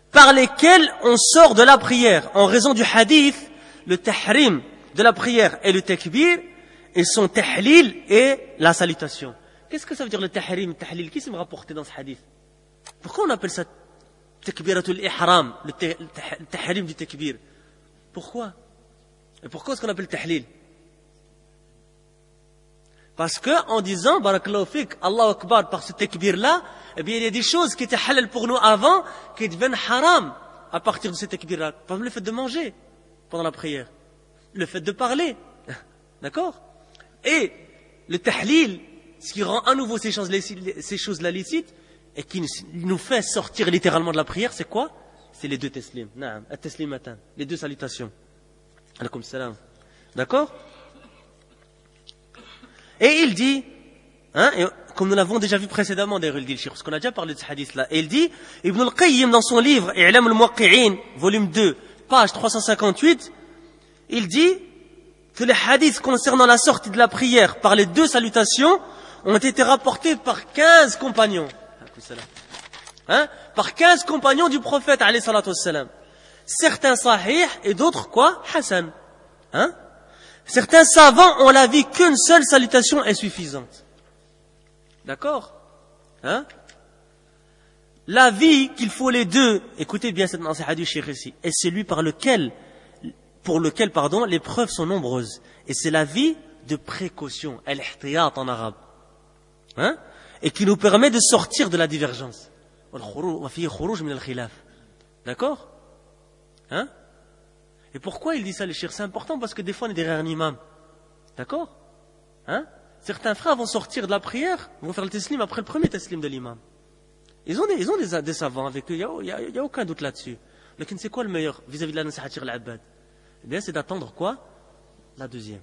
par lesquels on sort de la prière. En raison du hadith, le tahrim de la prière et le takbir, et son tahlil et la salutation. Qu'est-ce que ça veut dire le tahrim, le tahlil? Qui s'est rapporté dans ce hadith? Pourquoi on appelle ça takbiratul ihram, le tahrim du takbir? Pourquoi? Et pourquoi est-ce qu'on appelle tahlil? Parce que, en disant, barakallahu fik, Allahu Akbar, par ce takbir-là, eh bien, il y a des choses qui étaient halal pour nous avant, qui deviennent haram à partir de ce takbir-là. Par exemple, le fait de manger pendant la prière. Le fait de parler. D'accord? Et le tahlil, ce qui rend à nouveau ces choses-là licites, et qui nous fait sortir littéralement de la prière, c'est quoi? C'est les deux taslim. Naam, at-taslimatan, les deux salutations. Alaykoum salam. D'accord? Et il dit, et comme nous l'avons déjà vu précédemment d'ailleurs, il dit le Cheikh, parce qu'on a déjà parlé de ce hadith-là, et il dit, Ibn al-Qayyim dans son livre, I'lam al-Muwaqqi'in, volume 2, page 358, il dit que les hadiths concernant la sortie de la prière par les deux salutations ont été rapportés par 15 compagnons. Par 15 compagnons du prophète, alayhi salatu wassalam. Certains sahih et d'autres quoi? Hassan. Certains savants ont l'avis qu'une seule salutation est suffisante. D'accord? L'avis qu'il faut les deux, écoutez bien cette nasiha du Cheikh ici, est celui pour lequel, les preuves sont nombreuses. Et c'est l'avis de précaution, al-ihtiyat en arabe. Et qui nous permet de sortir de la divergence. D'accord? Et pourquoi il dit ça, le Cheikh? C'est important parce que des fois on est derrière un imam. D'accord? Certains frères vont sortir de la prière, vont faire le taslim après le premier taslim de l'imam. Ils ont des savants avec eux, il n'y a aucun doute là-dessus. Mais c'est quoi le meilleur vis-à-vis de la nasihat al-abad? Eh bien, c'est d'attendre quoi? La deuxième.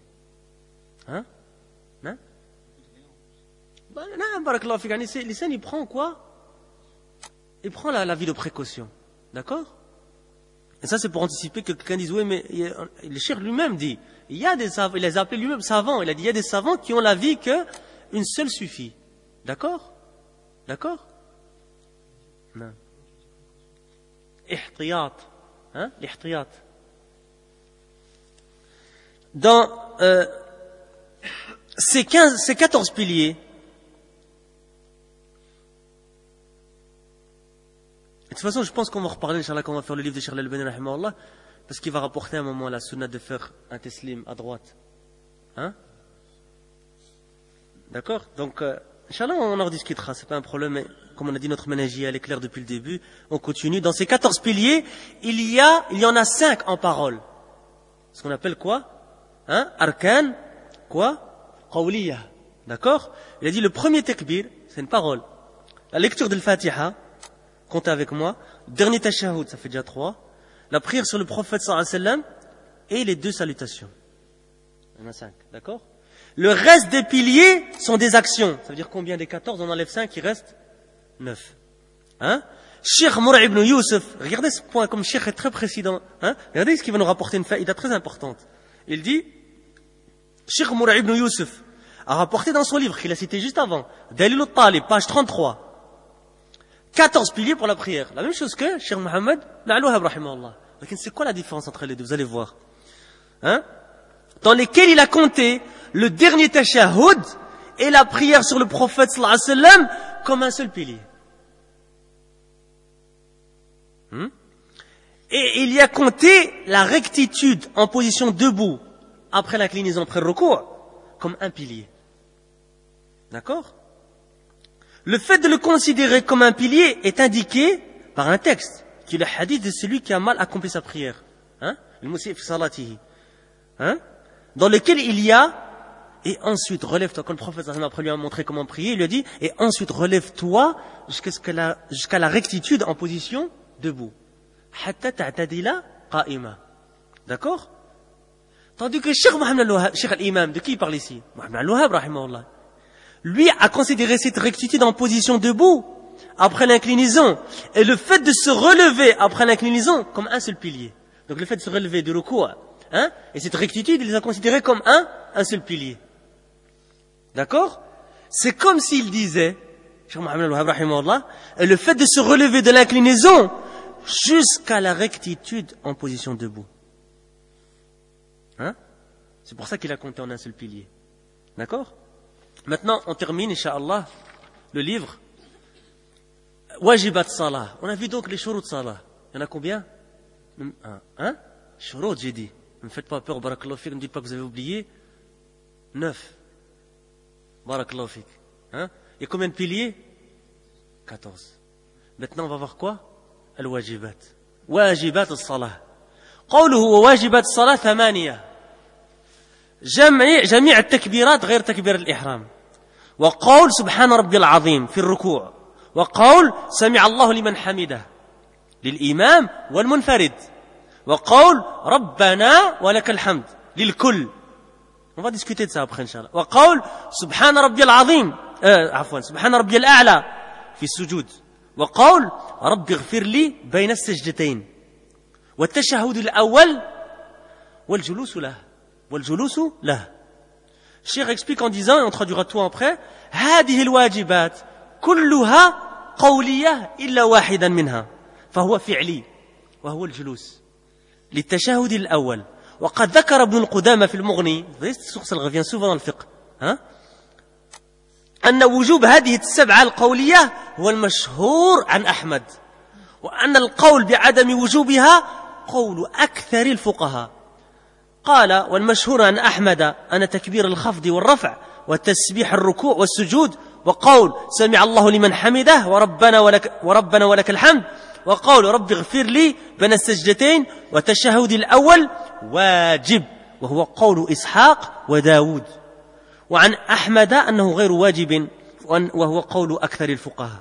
L'islam, il prend quoi? Il prend la vie de précaution. D'accord? Et ça, c'est pour anticiper que quelqu'un dise, oui, mais le Cheikh lui-même dit, il y a des savants, il les a appelés lui-même savants, il a dit, il y a des savants qui ont l'avis qu'une seule suffit. D'accord? D'accord? Non. Ihtiyat. L'ihtiyat. Dans ces 14 piliers, de toute façon, je pense qu'on va reparler, Inch'Allah, quand on va faire le livre de Cheikh Al-Albani, rahimahullah, parce qu'il va rapporter à un moment la sunna de faire un taslim à droite. D'accord? Donc, Inch'Allah, on en rediscutera, c'est pas un problème, mais comme on a dit, notre ménagie, elle est claire depuis le début. On continue. Dans ces 14 piliers, il y en a 5 en parole. Ce qu'on appelle quoi? Arkan, quoi? Qawliya. D'accord? Il a dit le premier takbir, c'est une parole. La lecture de l'Fatiha, comptez avec moi. Dernier tashahhud, ça fait déjà 3. La prière sur le prophète sallallahu alayhi wa sallam et les deux salutations. Il y en a 5, d'accord? Le reste des piliers sont des actions. Ça veut dire combien des 14? On enlève 5, il reste 9. Cheikh Moura ibn Youssef, regardez ce point, comme Cheikh est très précis dans, regardez ce qui va nous rapporter une faïda très importante. Il dit, Cheikh Moura ibn Youssef a rapporté dans son livre, qu'il a cité juste avant, Dalil al-Talib, page 33, 14 piliers pour la prière. La même chose que Cheikh Mohammed Al-Wahhab, rahimahullah. Mais c'est quoi la différence entre les deux? Vous allez voir. Dans lesquels il a compté le dernier tashahhud et la prière sur le prophète sallallahu alayhi wa sallam comme un seul pilier. Et il y a compté la rectitude en position debout après l'inclinaison, après le recours, comme un pilier. D'accord? Le fait de le considérer comme un pilier est indiqué par un texte, qui est le hadith de celui qui a mal accompli sa prière. Le musii fi salatihi. Dans lequel il y a, et ensuite relève-toi, quand le prophète après lui a montré comment prier, il lui a dit, et ensuite relève-toi jusqu'à la rectitude en position debout. Hatta ta'tadila qa'ima. D'accord? Tandis que Cheikh Mohammed Al-Wahhab, Cheikh Al-Imam, de qui il parle ici? Mohammed Al-Wahhab, rahimahullah. Lui a considéré cette rectitude en position debout, après l'inclinaison, et le fait de se relever après l'inclinaison comme un seul pilier. Donc le fait de se relever de recours, et cette rectitude, il les a considérés comme un seul pilier. D'accord? C'est comme s'il disait, Cheikh Mohammed Al-Wahhab, rahimahullah, le fait de se relever de l'inclinaison jusqu'à la rectitude en position debout. Hein? C'est pour ça qu'il a compté en un seul pilier. D'accord? Maintenant, on termine, Inch'Allah, le livre. Wajibat Salah. On a vu donc les shurut Salah. Il y en a combien? Hein? Shurut, j'ai dit. Ne me faites pas peur, barakallahu fik, ne me dites pas que vous avez oublié. 9. Barakallahu fik. Hein? Il y a combien de piliers? 14. Maintenant, on va voir quoi? Al-wajibat. Wajibat al-salah. قوله وواجبات الصلاة 8. جميع التكبيرات غير تكبير الإحرام. وقول سبحان ربي العظيم في الركوع. وقول سمع الله لمن حمده للإمام والمنفرد. وقول ربنا ولك الحمد للكل. On va discuter de ça après, Inch'Allah. وقول سبحان ربي العظيم عفوا سبحان ربي الأعلى في السجود. وقول رب اغفر لي بين السجدتين. والتشهد الأول والجلوس له. والجلوس له. Cheikh explique en disant, et on traduira tout après, هذه الواجبات كلها قولية إلا واحدا منها فهو فعلي وهو الجلوس للتشهد الأول. وقد ذكر ابن القدامة في المغني, source elle revient souvent dans le fiqh, hein? أن وجوب هذه السبعة القولية هو المشهور عن أحمد, وأن القول بعدم وجوبها قول أكثر الفقهاء. قال والمشهور عن أحمد أن تكبير الخفض والرفع والتسبيح الركوع والسجود. وقول سمع الله لمن حمده وربنا ولك الحمد. وقول رب اغفر لي بين السجدتين. وتشهد الأول واجب وهو قول إسحاق وداود. وعن أحمد أنه غير واجب وهو قول أكثر الفقهاء.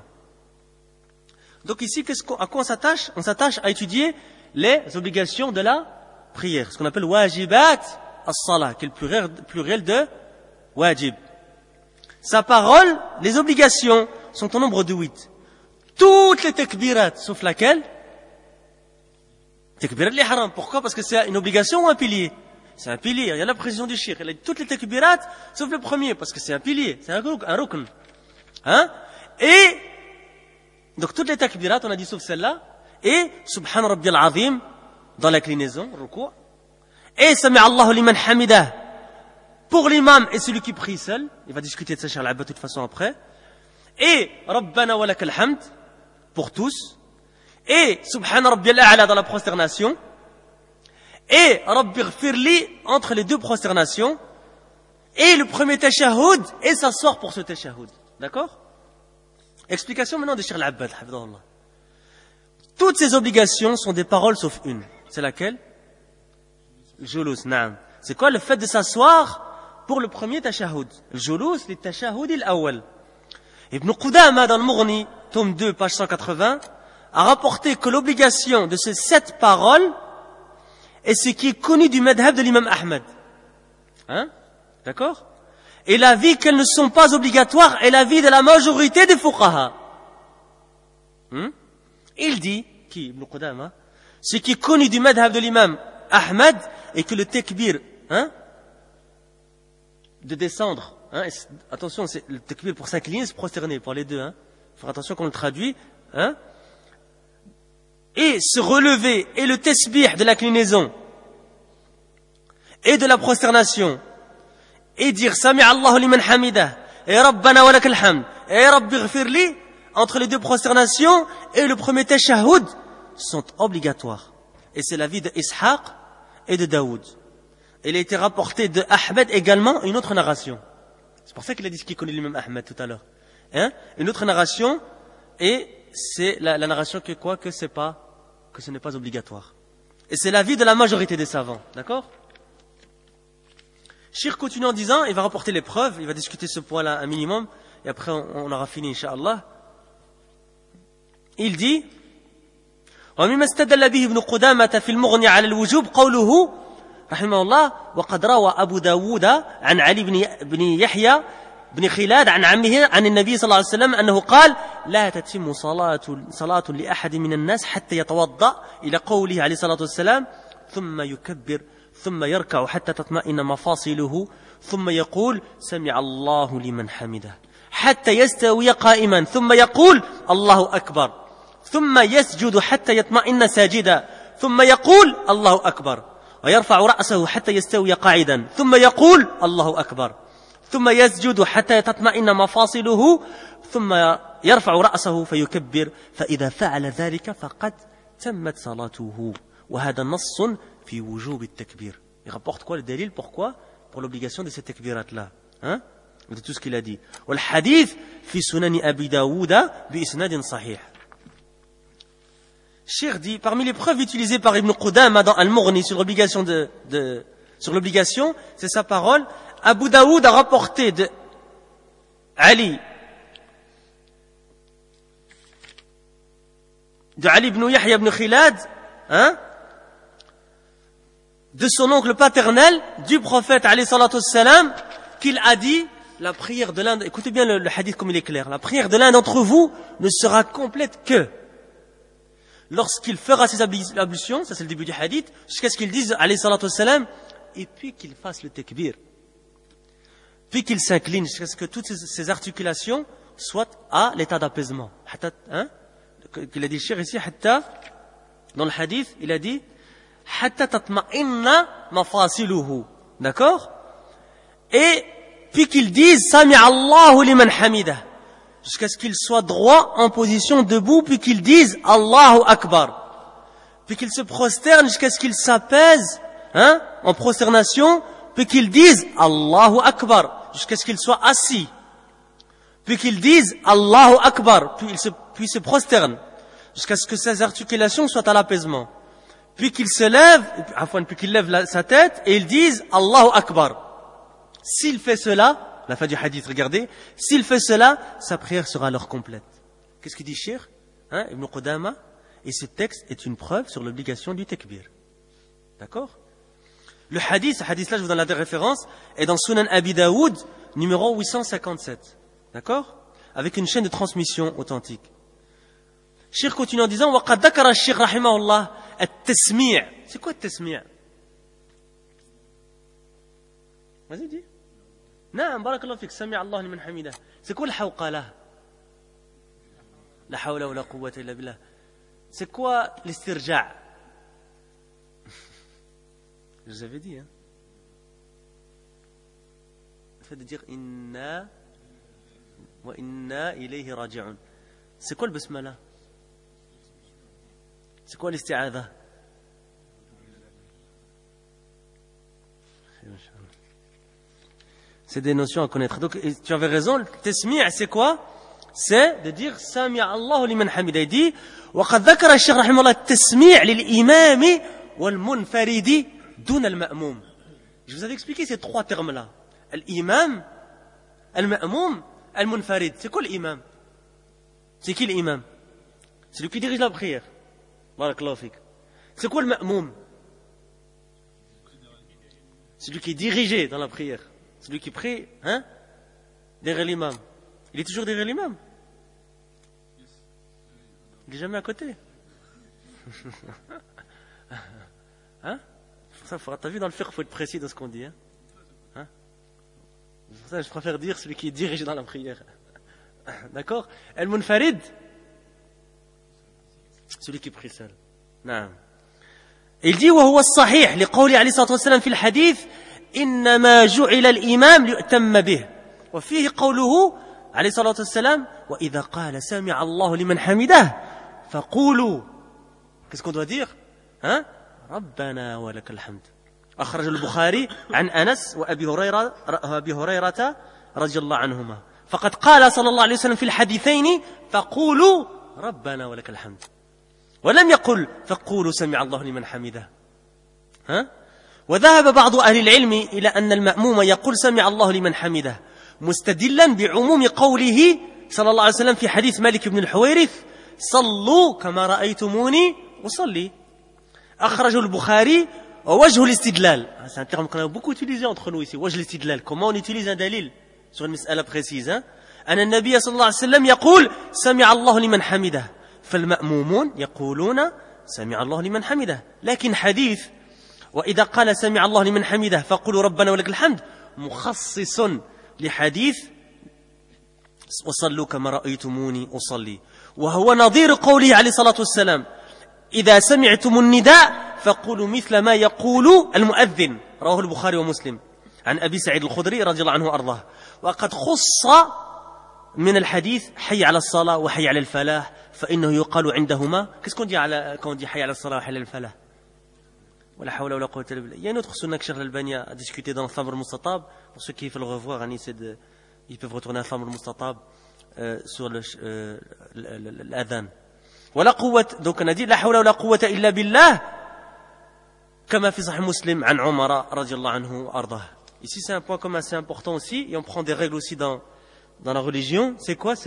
Donc ici, à quoi on s'attache? On s'attache à étudier les obligations de la prière, ce qu'on appelle wajibat as-salah, qui est le pluriel de wajib. Sa parole, les obligations sont au nombre de 8. Toutes les takbirat, sauf laquelle? Takbirat l'ihram. Pourquoi? Parce que c'est une obligation ou un pilier? C'est un pilier. Il y a la précision du shirk. Il y a toutes les takbirat, sauf le premier, parce que c'est un pilier. C'est un rukn. Hein? Et, donc toutes les takbirat, on a dit sauf celle-là. Et, subhan rabbi al-azim, dans l'inclinaison, ruku'. Et, sami Allahu liman hamidah, pour l'imam et celui qui prie seul. Il va discuter de ça, Cheikh Al-Abba, de toute façon après. Et, rabbana wa lakal hamd, pour tous. Et, subhan rabbi al-a'la dans la prosternation. Et, rabbi ghfirli entre les deux prosternations. Et le premier tashahhud, et s'asseoir pour ce tashahhud. D'accord? Explication maintenant de Cheikh Al-Abba, hafidahullah. Toutes ces obligations sont des paroles sauf une. C'est laquelle? Le julus, na'am. C'est quoi le fait de s'asseoir pour le premier tashahhud? Le julus, le tashahhud al-awwal. Ibn Qudama dans le Mughni, tome 2, page 180, a rapporté que l'obligation de ces 7 paroles est ce qui est connu du madhab de l'imam Ahmed. Hein? D'accord? Et l'avis qu'elles ne sont pas obligatoires est l'avis de la majorité des fuqaha. Il dit, qui, Ibn Qudama, ce qui est connu du madhab de l'imam Ahmed est que le takbir, hein, de descendre, hein, attention, c'est le takbir pour s'incliner, se prosterner, pour les deux, hein, faire attention qu'on le traduit, hein, et se relever, et le tasbih de l'inclinaison, et de la prosternation, et dire Sami Allahu liman hamidah, et Rabbana wa lakal hamd, et Rabbi ghfirli, entre les deux prosternations et le premier tashahhud, sont obligatoires. Et c'est l'avis de Ishaq et de Daoud. Il a été rapporté de Ahmed également une autre narration. C'est pour ça qu'il a dit ce qu'il connaît lui-même Ahmed tout à l'heure. Hein? Une autre narration, et c'est la narration que quoi? Que ce n'est pas obligatoire. Et c'est l'avis de la majorité des savants. D'accord? Cheikh continue en disant, il va rapporter les preuves, il va discuter ce point-là un minimum, et après on aura fini, Inch'Allah. Il dit, ومما استدل به ابن قدامة في المغني على الوجوب قوله رحمه الله وقد روى أبو داود عن علي بن يحيى بن خلاد عن عمه عن النبي صلى الله عليه وسلم أنه قال لا تتم صلاة لأحد من الناس حتى يتوضأ إلى قوله عليه الصلاة والسلام ثم يكبر ثم يركع حتى تطمئن مفاصله ثم يقول سمع الله لمن حمده حتى يستوي قائما ثم يقول الله أكبر ثم يسجد حتى يطمئن ساجدا ثم يقول الله أكبر ويرفع رأسه حتى يستوي قاعدا ثم يقول الله أكبر ثم يسجد حتى تطمئن مفاصله ثم يرفع رأسه فيكبر فإذا فعل ذلك فقد تمت صلاته وهذا نص في وجوب التكبير. Il rapporte quoi le dalil? Pourquoi? Pour l'obligation de ces takbirat-là. Hein? De tout ce qu'il a dit. والحديث في سنن أبي داود بإسناد صحيح. Cheikh dit, parmi les preuves utilisées par Ibn Qudama dans Al-Mughni sur l'obligation sur l'obligation, c'est sa parole. Abu Daoud a rapporté de Ali ibn Yahya ibn Khilad, hein, de son oncle paternel, du prophète alayhi salatu wassalam, qu'il a dit, la prière de l'un, écoutez bien le hadith comme il est clair, la prière de l'un d'entre vous ne sera complète que lorsqu'il fera ses ablutions, ça c'est le début du hadith, jusqu'à ce qu'il dise alayhi salatu wassalam, et puis qu'il fasse le takbir, puis qu'il s'incline jusqu'à ce que toutes ses articulations soient à l'état d'apaisement. Hein? Qu'il a dit cher ici, dans le hadith, il a dit hatta tatma'inna mafasiluhu. D'accord? Et puis qu'il dise Sami Allahu liman hamidah. Jusqu'à ce qu'il soit droit en position debout, puis qu'il dise Allahu Akbar. Puis qu'il se prosterne jusqu'à ce qu'il s'apaise, hein, en prosternation, puis qu'il dise Allahu Akbar, jusqu'à ce qu'il soit assis. Puis qu'il dise Allahu Akbar, puis se prosterne, jusqu'à ce que ses articulations soient à l'apaisement. Puis qu'il se lève, puis qu'il lève sa tête, et il dise Allahu Akbar. S'il fait cela, la fin du hadith, regardez, s'il fait cela, sa prière sera alors complète. Qu'est-ce qu'il dit, Cheikh, hein, Ibn Qudama? Et ce texte est une preuve sur l'obligation du takbir. D'accord? Le hadith, ce hadith-là, je vous donne la référence, est dans Sunan Abi Daoud, numéro 857. D'accord? Avec une chaîne de transmission authentique. Cheikh continue en disant, وَقَدْ ذَكَرَ الشيخ رحمه الله التسميع. C'est quoi le tasmi'? Vas-y, dis. نعم بارك الله فيك سمع الله لمن حمده. C'est quoi le hawqala? La hawla wa la quwwata illa billah. C'est quoi l'istirja'? Je vous avais dit, hein. Le fait de dire inna wa inna ilayhi raji'un. C'est quoi le basmala? C'est quoi l'isti'adha? C'est des notions à connaître. Donc, tu avais raison, le tasmi' c'est quoi? C'est de dire Sami'a Allahu liman hamida. Il dit وقد ذكر الشيخ رحمه الله التسميع للإمام والمنفرد دون المأموم. Je vous avais expliqué ces trois termes-là. L'imam, al-ma'moum, al-munfarid. C'est quoi l'imam? C'est qui l'imam? C'est lui qui dirige la prière. Barakallahu fik. C'est quoi le ma'moum? C'est lui qui est dirigé dans la prière. C'est lui qui prie, hein, derrière l'imam. Il est toujours derrière l'imam? Il n'est jamais à côté. Hein? Ça, t'as vu dans le fiqh, il faut être précis dans ce qu'on dit. Hein? Hein? C'est pour ça que je préfère dire celui qui est dirigé dans la prière. D'accord? Al-Munfarid, celui qui prie seul. Non. Il dit وهو الصحيح لقول عليه الصلاة والسلام في الحديث إنما جعل الإمام ليؤتم به وفيه قوله عليه الصلاة والسلام وإذا قال سمع الله لمن حمده فقولوا. Qu'est-ce qu'on doit dire? Hein? ربنا ولك الحمد. أخرج البخاري عن أنس وأبي هريرة رضي الله عنهما فقد قال صلى الله عليه وسلم في الحديثين فقولوا ربنا ولك الحمد ولم يقل فقولوا سمع الله لمن حمده. ها؟ وذهب بعض أهل العلم إلى أن المأموم يقول سمع الله لمن حمده مستدلا بعموم قوله صلى الله عليه وسلم في حديث مالك بن الحويرث صلوا كما رأيتموني أصلي. أخرجه البخاري ووجه الاستدلال. C'est un terme qu'on a beaucoup utilisé entre nous ici. وجه الاستدلال. Comment on utilise un dalil sur une مسألة précise. أن النبي صلى الله عليه وسلم يقول سمع الله لمن حمده فالمأمومون يقولون سمع الله لمن حمده. لكن حديث وإذا قال سمع الله لمن حمده فقولوا ربنا ولك الحمد مخصص لحديث وصلوا كما رأيتموني أصلي. وهو نظير قوله عليه الصلاة والسلام إذا سمعتم النداء فقولوا مثل ما يقول المؤذن رواه البخاري ومسلم عن أبي سعيد الخدري رضي الله عنه وأرضاه. وقد خص من الحديث حي على الصلاة وحي على الفلاح فإنه يقال عندهما qu'est-ce qu'on dit quand on dit حي على الصلاة وحي على الفلاح ولا حول ولا قوة إلا بالله. Il y a une autre sunna que Cheikh Al-Albani a discuté dans Thamr al-Mustatab. Pour ceux qui veulent le revoir, ils peuvent retourner à Thamr al-Mustatab sur l'adhan. ولا قوة. Donc on a dit لا حول ولا قوة إلا بالله كما في صحيح مسلم عن عمر رضي الله عنه وأرضاه. Ici c'est un point comme assez important aussi et on prend des règles aussi dans la religion. C'est quoi?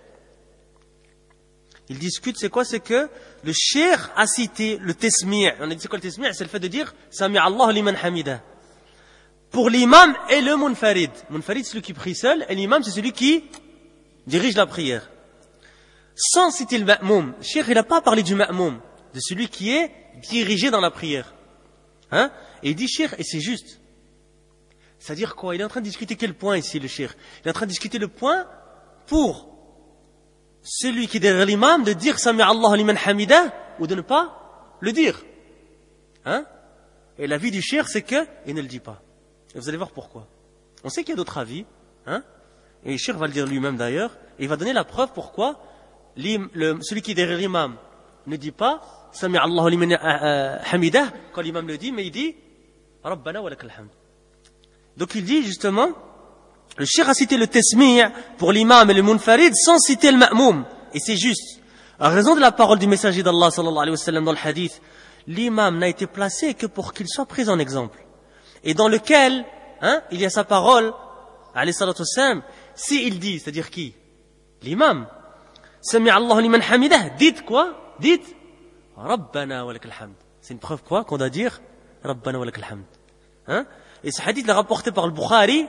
Ils discutent, c'est quoi? C'est que le cheikh a cité le tesmi'. On a dit c'est quoi le tesmi'? C'est le fait de dire Sami Allahu liman hamida. Pour l'imam et le munfarid. Munfarid c'est celui qui prie seul et l'imam c'est celui qui dirige la prière. Sans citer le ma'moum. Le cheikh il n'a pas parlé du ma'moum, de celui qui est dirigé dans la prière. Hein? Et il dit cheikh, et c'est juste. C'est-à-dire quoi? Il est en train de discuter quel point ici le cheikh? Il est en train de discuter le point pour celui qui est derrière l'imam de dire Sami Allah liman hamida ou de ne pas le dire. Hein? Et l'avis du cheikh c'est que il ne le dit pas. Et vous allez voir pourquoi. On sait qu'il y a d'autres avis. Hein? Et le cheikh va le dire lui-même d'ailleurs. Et il va donner la preuve pourquoi celui qui est derrière l'imam ne dit pas Sami Allah liman hamida quand l'imam le dit, mais il dit Rabbana wa lakal hamd. Donc il dit justement, le cheikh a cité le tesmi' pour l'imam et le munfarid sans citer le ma'moum. Et c'est juste. À raison de la parole du messager d'Allah sallallahu alayhi wa sallam dans le hadith, l'imam n'a été placé que pour qu'il soit pris en exemple. Et dans lequel, il y a sa parole, alayhi salatu wassalam, si il dit, c'est-à-dire qui? L'imam. Sami Allahu liman hamidah. Dites quoi? Dites Rabbana wa lakal hamd. C'est une preuve quoi? Qu'on doit dire Rabbana wa lakal hamd. Hein? Et ce hadith est rapporté par le Bukhari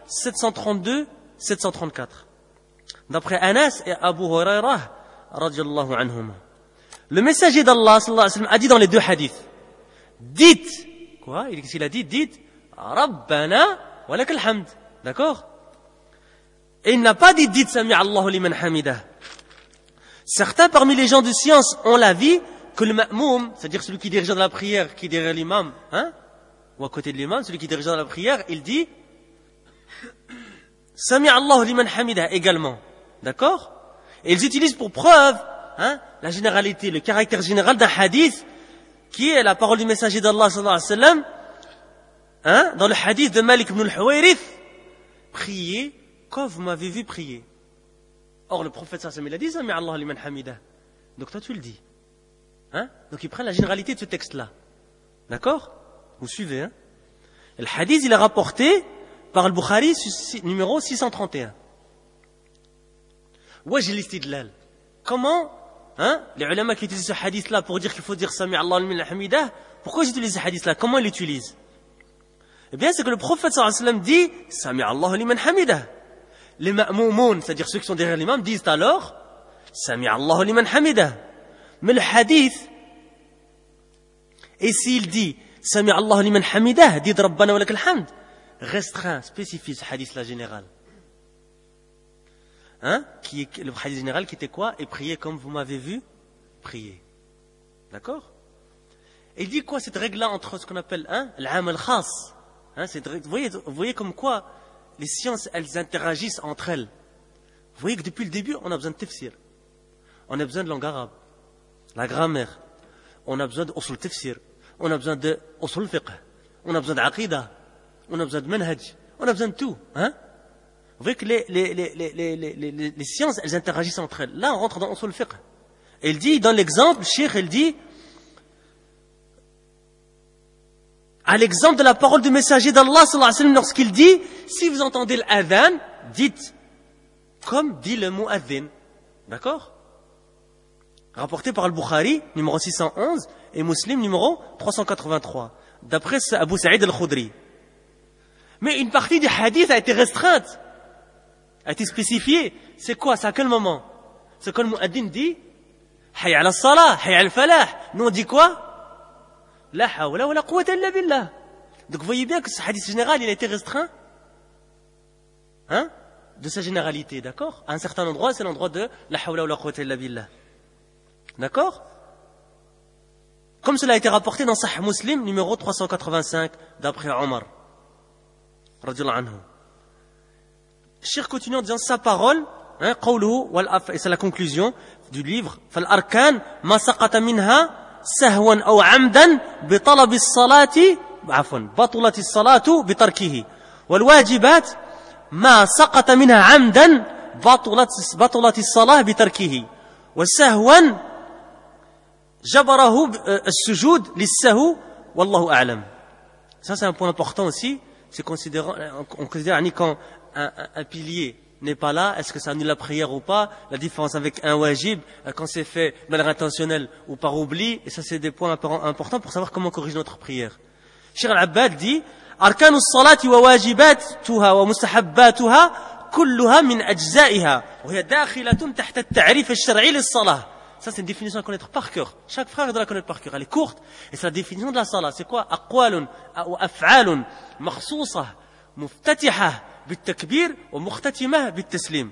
732-734 d'après Anas et Abu Hurairah radiyallahu anhuma. Le messager d'Allah sallallahu alayhi wa sallam a dit dans les deux hadiths, dites quoi? Il a dit dites Rabbana wa lakal hamd. D'accord? Et il n'a pas dit dites Sami Allahu liman hamidah. Certains parmi les gens de science ont l'avis que le ma'moum, c'est-à-dire celui qui dirige dans la prière, qui est derrière l'imam, ou à côté de l'imam, celui qui dirige dans la prière, il dit Sami Allahu liman hamida également. D'accord? Et ils utilisent pour preuve la généralité, le caractère général d'un hadith qui est la parole du messager d'Allah sallallahu alayhi wa sallam dans le hadith de Malik ibn al-Huwayrith, priez quand vous m'avez vu prier. Or le prophète sallallahu alayhi wa sallam il a dit Sami Allahu liman hamida. Donc toi tu le dis. Donc ils prennent la généralité de ce texte-là. D'accord? Vous suivez, Et le hadith, il est rapporté par le Bukhari, numéro 631. Wajh l'istidlal. Comment, les ulama qui utilisent ce hadith-là pour dire qu'il faut dire Sami Allah liman hamidah, pourquoi ils utilisent ce hadith-là? Comment ils l'utilisent? Eh bien, c'est que le prophète sallallahu alayhi wa sallam dit Sami Allah liman hamidah. Les ma'moumoun, c'est-à-dire ceux qui sont derrière l'imam, disent alors Sami Allah liman hamidah. Mais le hadith, et s'il dit Sami Allah liman hamidah, dit Rabbana wa lakal hamd, restreint, spécifie ce hadith-là général. Qui est le hadith général qui était quoi? Et priez comme vous m'avez vu prier. D'accord? Et il dit quoi cette règle-là entre ce qu'on appelle l'am al-khas? Vous voyez comme quoi les sciences, elles interagissent entre elles. Vous voyez que depuis le début, on a besoin de tafsir. On a besoin de langue arabe, la grammaire. On a besoin de usul tafsir. On a besoin de usul fiqh. On a besoin d'aqidah. On a besoin de manhaj. On a besoin de tout. Vous voyez que les sciences, elles interagissent entre elles. Là, on rentre dans usul fiqh. Et il dit, dans l'exemple, le cheikh, il dit, à l'exemple de la parole du messager d'Allah, sallallahu alayhi wa sallam, lorsqu'il dit, si vous entendez l'adhan, dites, comme dit le mu'adhin. D'accord? Rapporté par le Bukhari, numéro 611, et Muslim, numéro 383, d'après Abu Sa'id al-Khudri. Mais une partie du hadith a été restreinte, a été spécifiée. C'est quoi? C'est à quel moment? C'est quand le mu'adhin dit, Hayya ala salah, hayya al falah. Nous on dit quoi? La hawla wa la quwwata illa billah. Donc vous voyez bien que ce hadith général, il a été restreint. de sa généralité, d'accord? À un certain endroit, c'est l'endroit de la hawla wa la quwwata illa billah. D'accord? Comme cela a été rapporté dans Sahih Muslim, numéro 385, d'après Omar. Radiyallahu anhu. Cheikh continue en disant sa parole, hein, qawluhu et c'est la conclusion du livre. Fal arkan ma saqata minha sahwan aw amdan bi talab as-salati, afwan, batalat as-salatu bi tarkihi. Wal wajibat ma saqata minha amdan batalat as-salah bi tarkihi. Wa sahwan jabarahu as-sujud lis-sahw wallahu a'lam. Ça c'est un point important aussi, c'est on considère quand un pilier n'est pas là, est-ce que ça annule la prière ou pas? La différence avec un wajib, quand c'est fait de manière intentionnelle ou par oubli, et ça c'est des points importants pour savoir comment corriger notre prière. Cheikh Al-Abbad dit Arkanu as-salati wa wajibatuha wa mustahabbatuha kulluha min ajza'iha wa hiya dakhilatun tahta at-ta'rif ash-shar'i lis-salah. Ça c'est une définition à connaître par cœur. Chaque frère doit la connaître par cœur. Elle est courte et c'est la définition de la salah. C'est quoi? Aqwalun ou af'alun makhsousah muftatihah بالتكبير ومختتمة بالتسليم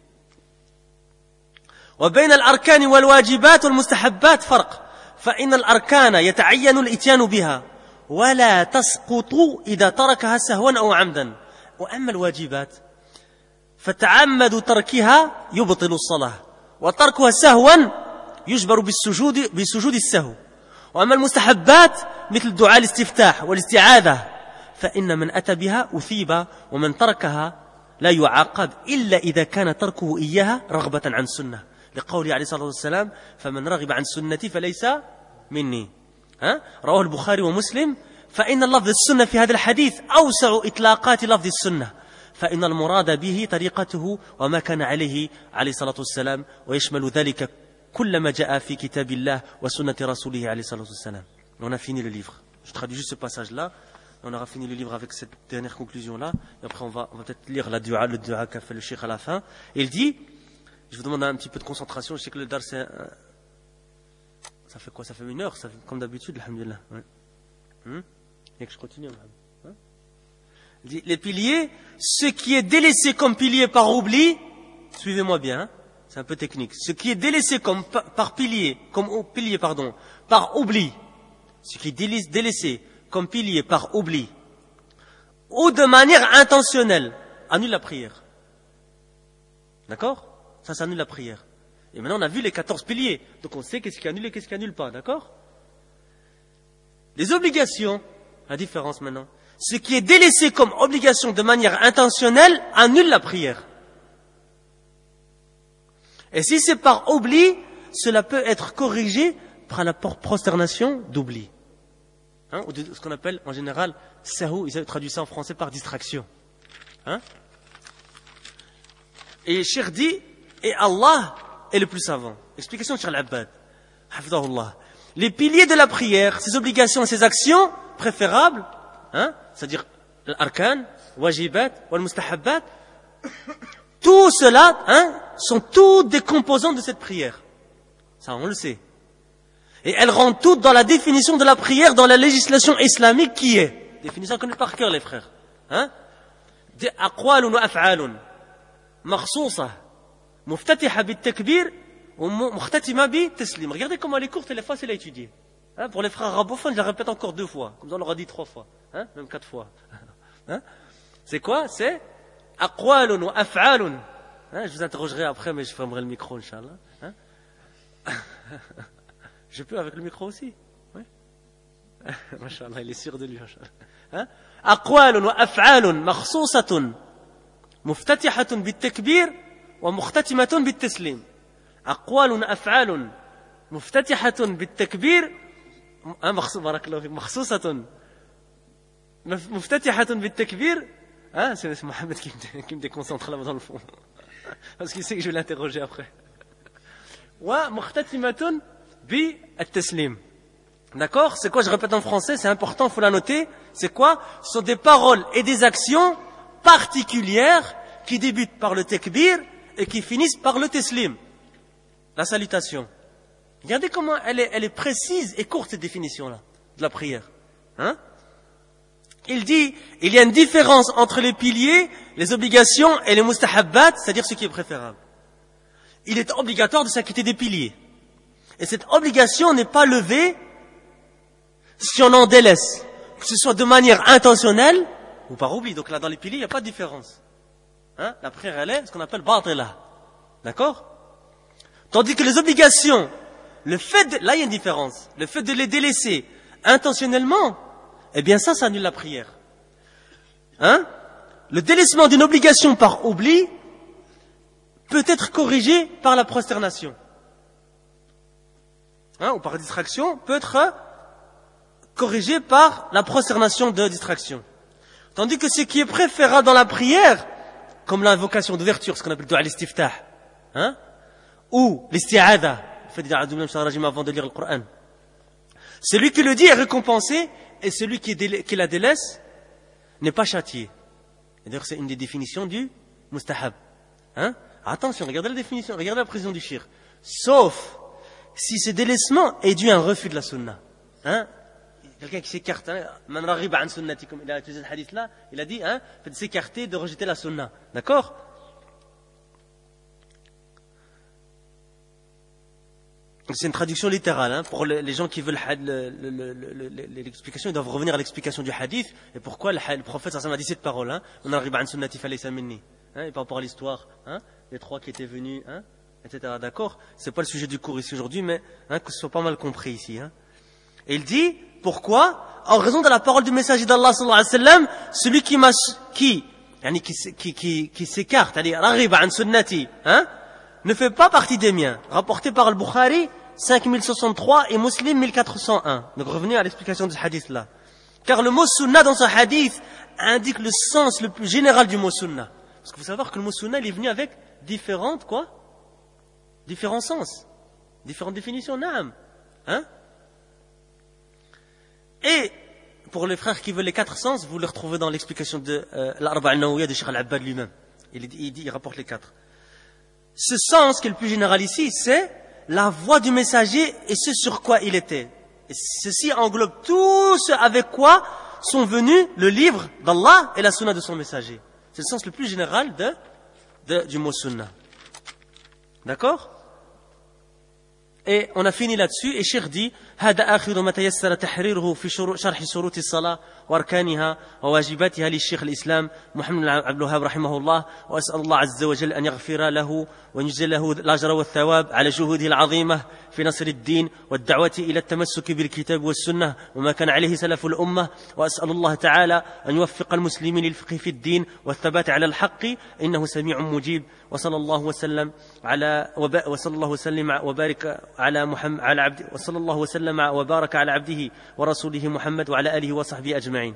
وبين الأركان والواجبات والمستحبات فرق فإن الأركان يتعين الإتيان بها ولا تسقط إذا تركها سهوا أو عمدا وأما الواجبات فتعمد تركها يبطل الصلاة وتركها سهوا يجبر بسجود السهو وأما المستحبات مثل دعاء الاستفتاح والاستعاذة فإن من أتى بها أثيب ومن تركها لا يعاقب إلا إذا كان تركه إياها رغبة عن سنة لقوله عليه الصلاة والسلام فمن رغب عن سنتي فليس مني رواه البخاري ومسلم فإن لفظ السنة في هذا الحديث أوسع إطلاقات لفظ السنة فإن المراد به طريقته وما كان عليه الصلاة والسلام ويشمل ذلك كل ما جاء في كتاب الله وسنة رسوله عليه الصلاة والسلام. On a fini le livre. Je traduis juste ce passage-là. On aura fini le livre avec cette dernière conclusion-là. Et après, on va peut-être lire le dua qu'a fait le cheikh à la fin. Et il dit, je vous demande un petit peu de concentration. Je sais que le dar, ça fait quoi? Ça fait 1 heure, ça fait comme d'habitude, alhamdulillah. Ouais. Et que je continue. Il dit, les piliers, ce qui est délaissé comme pilier par oubli, suivez-moi bien, hein, c'est un peu technique. Ce qui est délaissé par oubli, ce qui est délaissé comme pilier par oubli, ou de manière intentionnelle, annule la prière. D'accord? Ça annule la prière. Et maintenant on a vu les 14 piliers, donc on sait qu'est-ce qui annule et qu'est-ce qui annule pas, d'accord? Les obligations, la différence maintenant. Ce qui est délaissé comme obligation de manière intentionnelle, annule la prière. Et si c'est par oubli, cela peut être corrigé par la prosternation d'oubli. Ou de ce qu'on appelle en général sahou, ils traduisent ça en français par distraction. Et Cheikh dit, et Allah est le plus savant. Explication de Cheikh Al-Abbad. Hafidahullah. Les piliers de la prière, ses obligations et ses actions préférables, c'est-à-dire l'arkan, wajibat, wal mustahabbat, tout cela sont toutes des composants de cette prière. Ça, on le sait. Et elles rentrent toutes dans la définition de la prière dans la législation islamique qui est. Définition connue par cœur, les frères. Aqwalun wa af'alun. Makhsousa. Muftatiha bit takbir. Ou mukhtatima bit taslim. Regardez comment elle est courte et elle est facile à étudier. Pour les frères arabophones, je la répète encore 2 fois. Comme ça, on l'aura dit 3 fois. Même 4 fois. C'est quoi? C'est aqwalun wa af'alun. Je vous interrogerai après, mais je fermerai le micro, Inch'Allah. Je peux avec le micro aussi? Oui. Masha'Allah, il est sûr de lui. Aqwalun wa af'alun makhsousatun muftatihatun bit takbir wa mukhtatimatun bit taslim. Aqwalun af'alun muftatihatun bit takbir barakallahu fik makhsousatun muftatihatun bit takbir. C'est Mohamed qui me déconcentre là-bas dans le fond. Parce qu'il sait que je vais l'interroger après. Wa mukhtatimatun bi at-taslim. D'accord? C'est quoi? Je répète en français, c'est important, il faut la noter. C'est quoi? Ce sont des paroles et des actions particulières qui débutent par le takbir et qui finissent par le taslim. La salutation. Regardez comment elle est précise et courte cette définition-là de la prière. Il dit, il y a une différence entre les piliers, les obligations et les mustahabbat, c'est-à-dire ce qui est préférable. Il est obligatoire de s'acquitter des piliers. Et cette obligation n'est pas levée si on en délaisse, que ce soit de manière intentionnelle ou par oubli. Donc là, dans les piliers, il n'y a pas de différence. Hein? La prière, elle est ce qu'on appelle batila. D'accord? Tandis que les obligations, là, il y a une différence. Le fait de les délaisser intentionnellement, eh bien ça annule la prière. Hein? Le délaissement d'une obligation par oubli peut être corrigé par la prosternation. Hein? Ou par distraction, peut être corrigé par la prosternation de distraction. Tandis que ce qui est préférable dans la prière, comme l'invocation d'ouverture, ce qu'on appelle dua al-istiftah, hein? Ou l'isti'adha, le fait de dire avant de lire le Coran, celui qui le dit est récompensé, et celui qui la délaisse n'est pas châtié. Et d'ailleurs, c'est une des définitions du mustahab. Hein? Attention, regardez la définition, regardez la précision du shirk. Sauf si ce délaissement est dû à un refus de la sunna. Hein? Quelqu'un qui s'écarte, hein? Man raghiba an sunnati, comme il a utilisé ce hadith-là, il a dit, hein, de s'écarter, de rejeter la sunna. D'accord? C'est une traduction littérale. Hein, pour les gens qui veulent l'explication, ils doivent revenir à l'explication du hadith. Et pourquoi le prophète a dit cette parole, hein, on arrive à un sunnati falaysa minni, et par rapport à l'histoire, hein, les trois qui étaient venus, hein, etc. D'accord? C'est pas le sujet du cours ici aujourd'hui, mais hein, que ce soit pas mal compris ici. Hein. Et il dit, pourquoi? En raison de la parole du messager d'Allah sallallahu alayhi wa sallam, celui qui s'écarte, c'est-à-dire arrive à un sunnati, hein, ne fait pas partie des miens. Rapporté par le Bukhari, 5063 et Muslim 1401. Donc revenez à l'explication de ce hadith-là. Car le mot sunna dans ce hadith indique le sens le plus général du mot sunna. Parce qu'il faut savoir que le mot sunna, il est venu avec différents sens. Différentes définitions, naam. Hein? Et, pour les frères qui veulent les 4 sens, vous les retrouvez dans l'explication de l'Arba' al-Nawawiyya de Cheikh Al-Abbad lui-même. Il rapporte les 4. Ce sens qui est le plus général ici, c'est la voix du messager et ce sur quoi il était. Et ceci englobe tout ce avec quoi sont venus le livre d'Allah et la sunna de son messager. C'est le sens le plus général du mot sunna. D'accord? Et on a fini là-dessus, et Cheikh dit هذا آخر ما تيسر تحريره في شرح شروط الصلاة وأركانها وواجباتها للشيخ الإسلام محمد بن عبد الوهاب رحمه الله وأسأل الله عز وجل أن يغفر له ويجزل له الأجر والثواب على جهوده العظيمة في نصر الدين والدعوة إلى التمسك بالكتاب والسنة وما كان عليه سلف الأمة وأسأل الله تعالى أن يوفق المسلمين للفقه في الدين والثبات على الحق إنه سميع مجيب وصلى الله وسلم وبارك على محمد على عبد وصلى الله وسلم وبارك على عبده ورسوله محمد وعلى آله وصحبه أجمعين.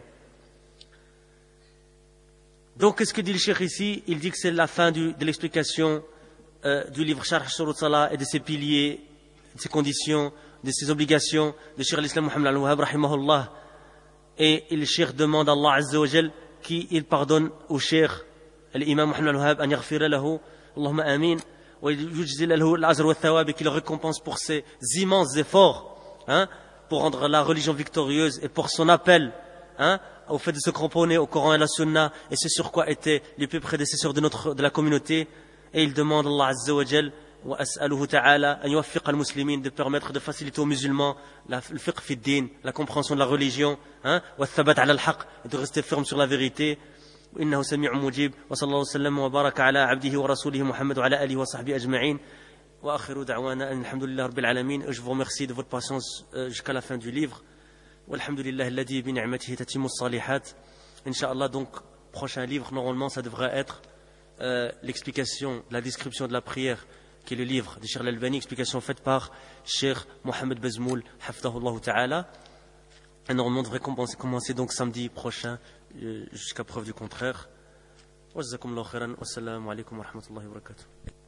Donc, qu'est-ce que dit le cheikh ici? Il dit que c'est la fin de l'explication du livre Sharh Shurut Salah et de ses piliers, de ses conditions, de ses obligations de Cheikh al-Islam Muhammad al-Wahhab rahimahullah. Et le cheikh demande à Allah Azza wa Jal qu'il pardonne au cheikh l'imam Muhammad al-Wahhab an yaghfira lahu, Allahumma amin, wa yujzil lahu al-ajr wa al-thawab, et qu'il le récompense pour ses immenses efforts, hein, pour rendre la religion victorieuse et pour son appel, hein, au fait de se cramponner au Coran et à la Sunna, et c'est sur quoi étaient les plus prédécesseurs de la communauté. Et il demande à Allah Azza wa Jal wa as'aluhu ta'ala an yuwaffiq al-muslimin, de permettre de faciliter aux musulmans le fiqh fi din, la compréhension de la religion, hein, wa thabat ala al-haq, et de rester ferme sur la vérité. إنه سميع مجيب وصلى الله وسلم وبارك على عبده ورسوله محمد وعلى آله وصحبه أجمعين وآخر دعوانا أن الحمد لله رب العالمين. Je vous remercie de votre patience jusqu'à la fin du livre. والحمد لله الذي بنعمته تتم الصالحات. Inch'Allah, donc, prochain livre, normalement, ça devrait être l'explication, la description de la prière, qui est le livre de Cheikh Al-Albani, explication faite par Cheikh Mohamed Bazmoul, hafidahullah ta'ala. Et normalement, on devrait commencer donc samedi prochain, jusqu'à preuve du contraire. Wa jazakumullahu khairan, wassalamu alaikum wa rahmatullahi wa barakatuh.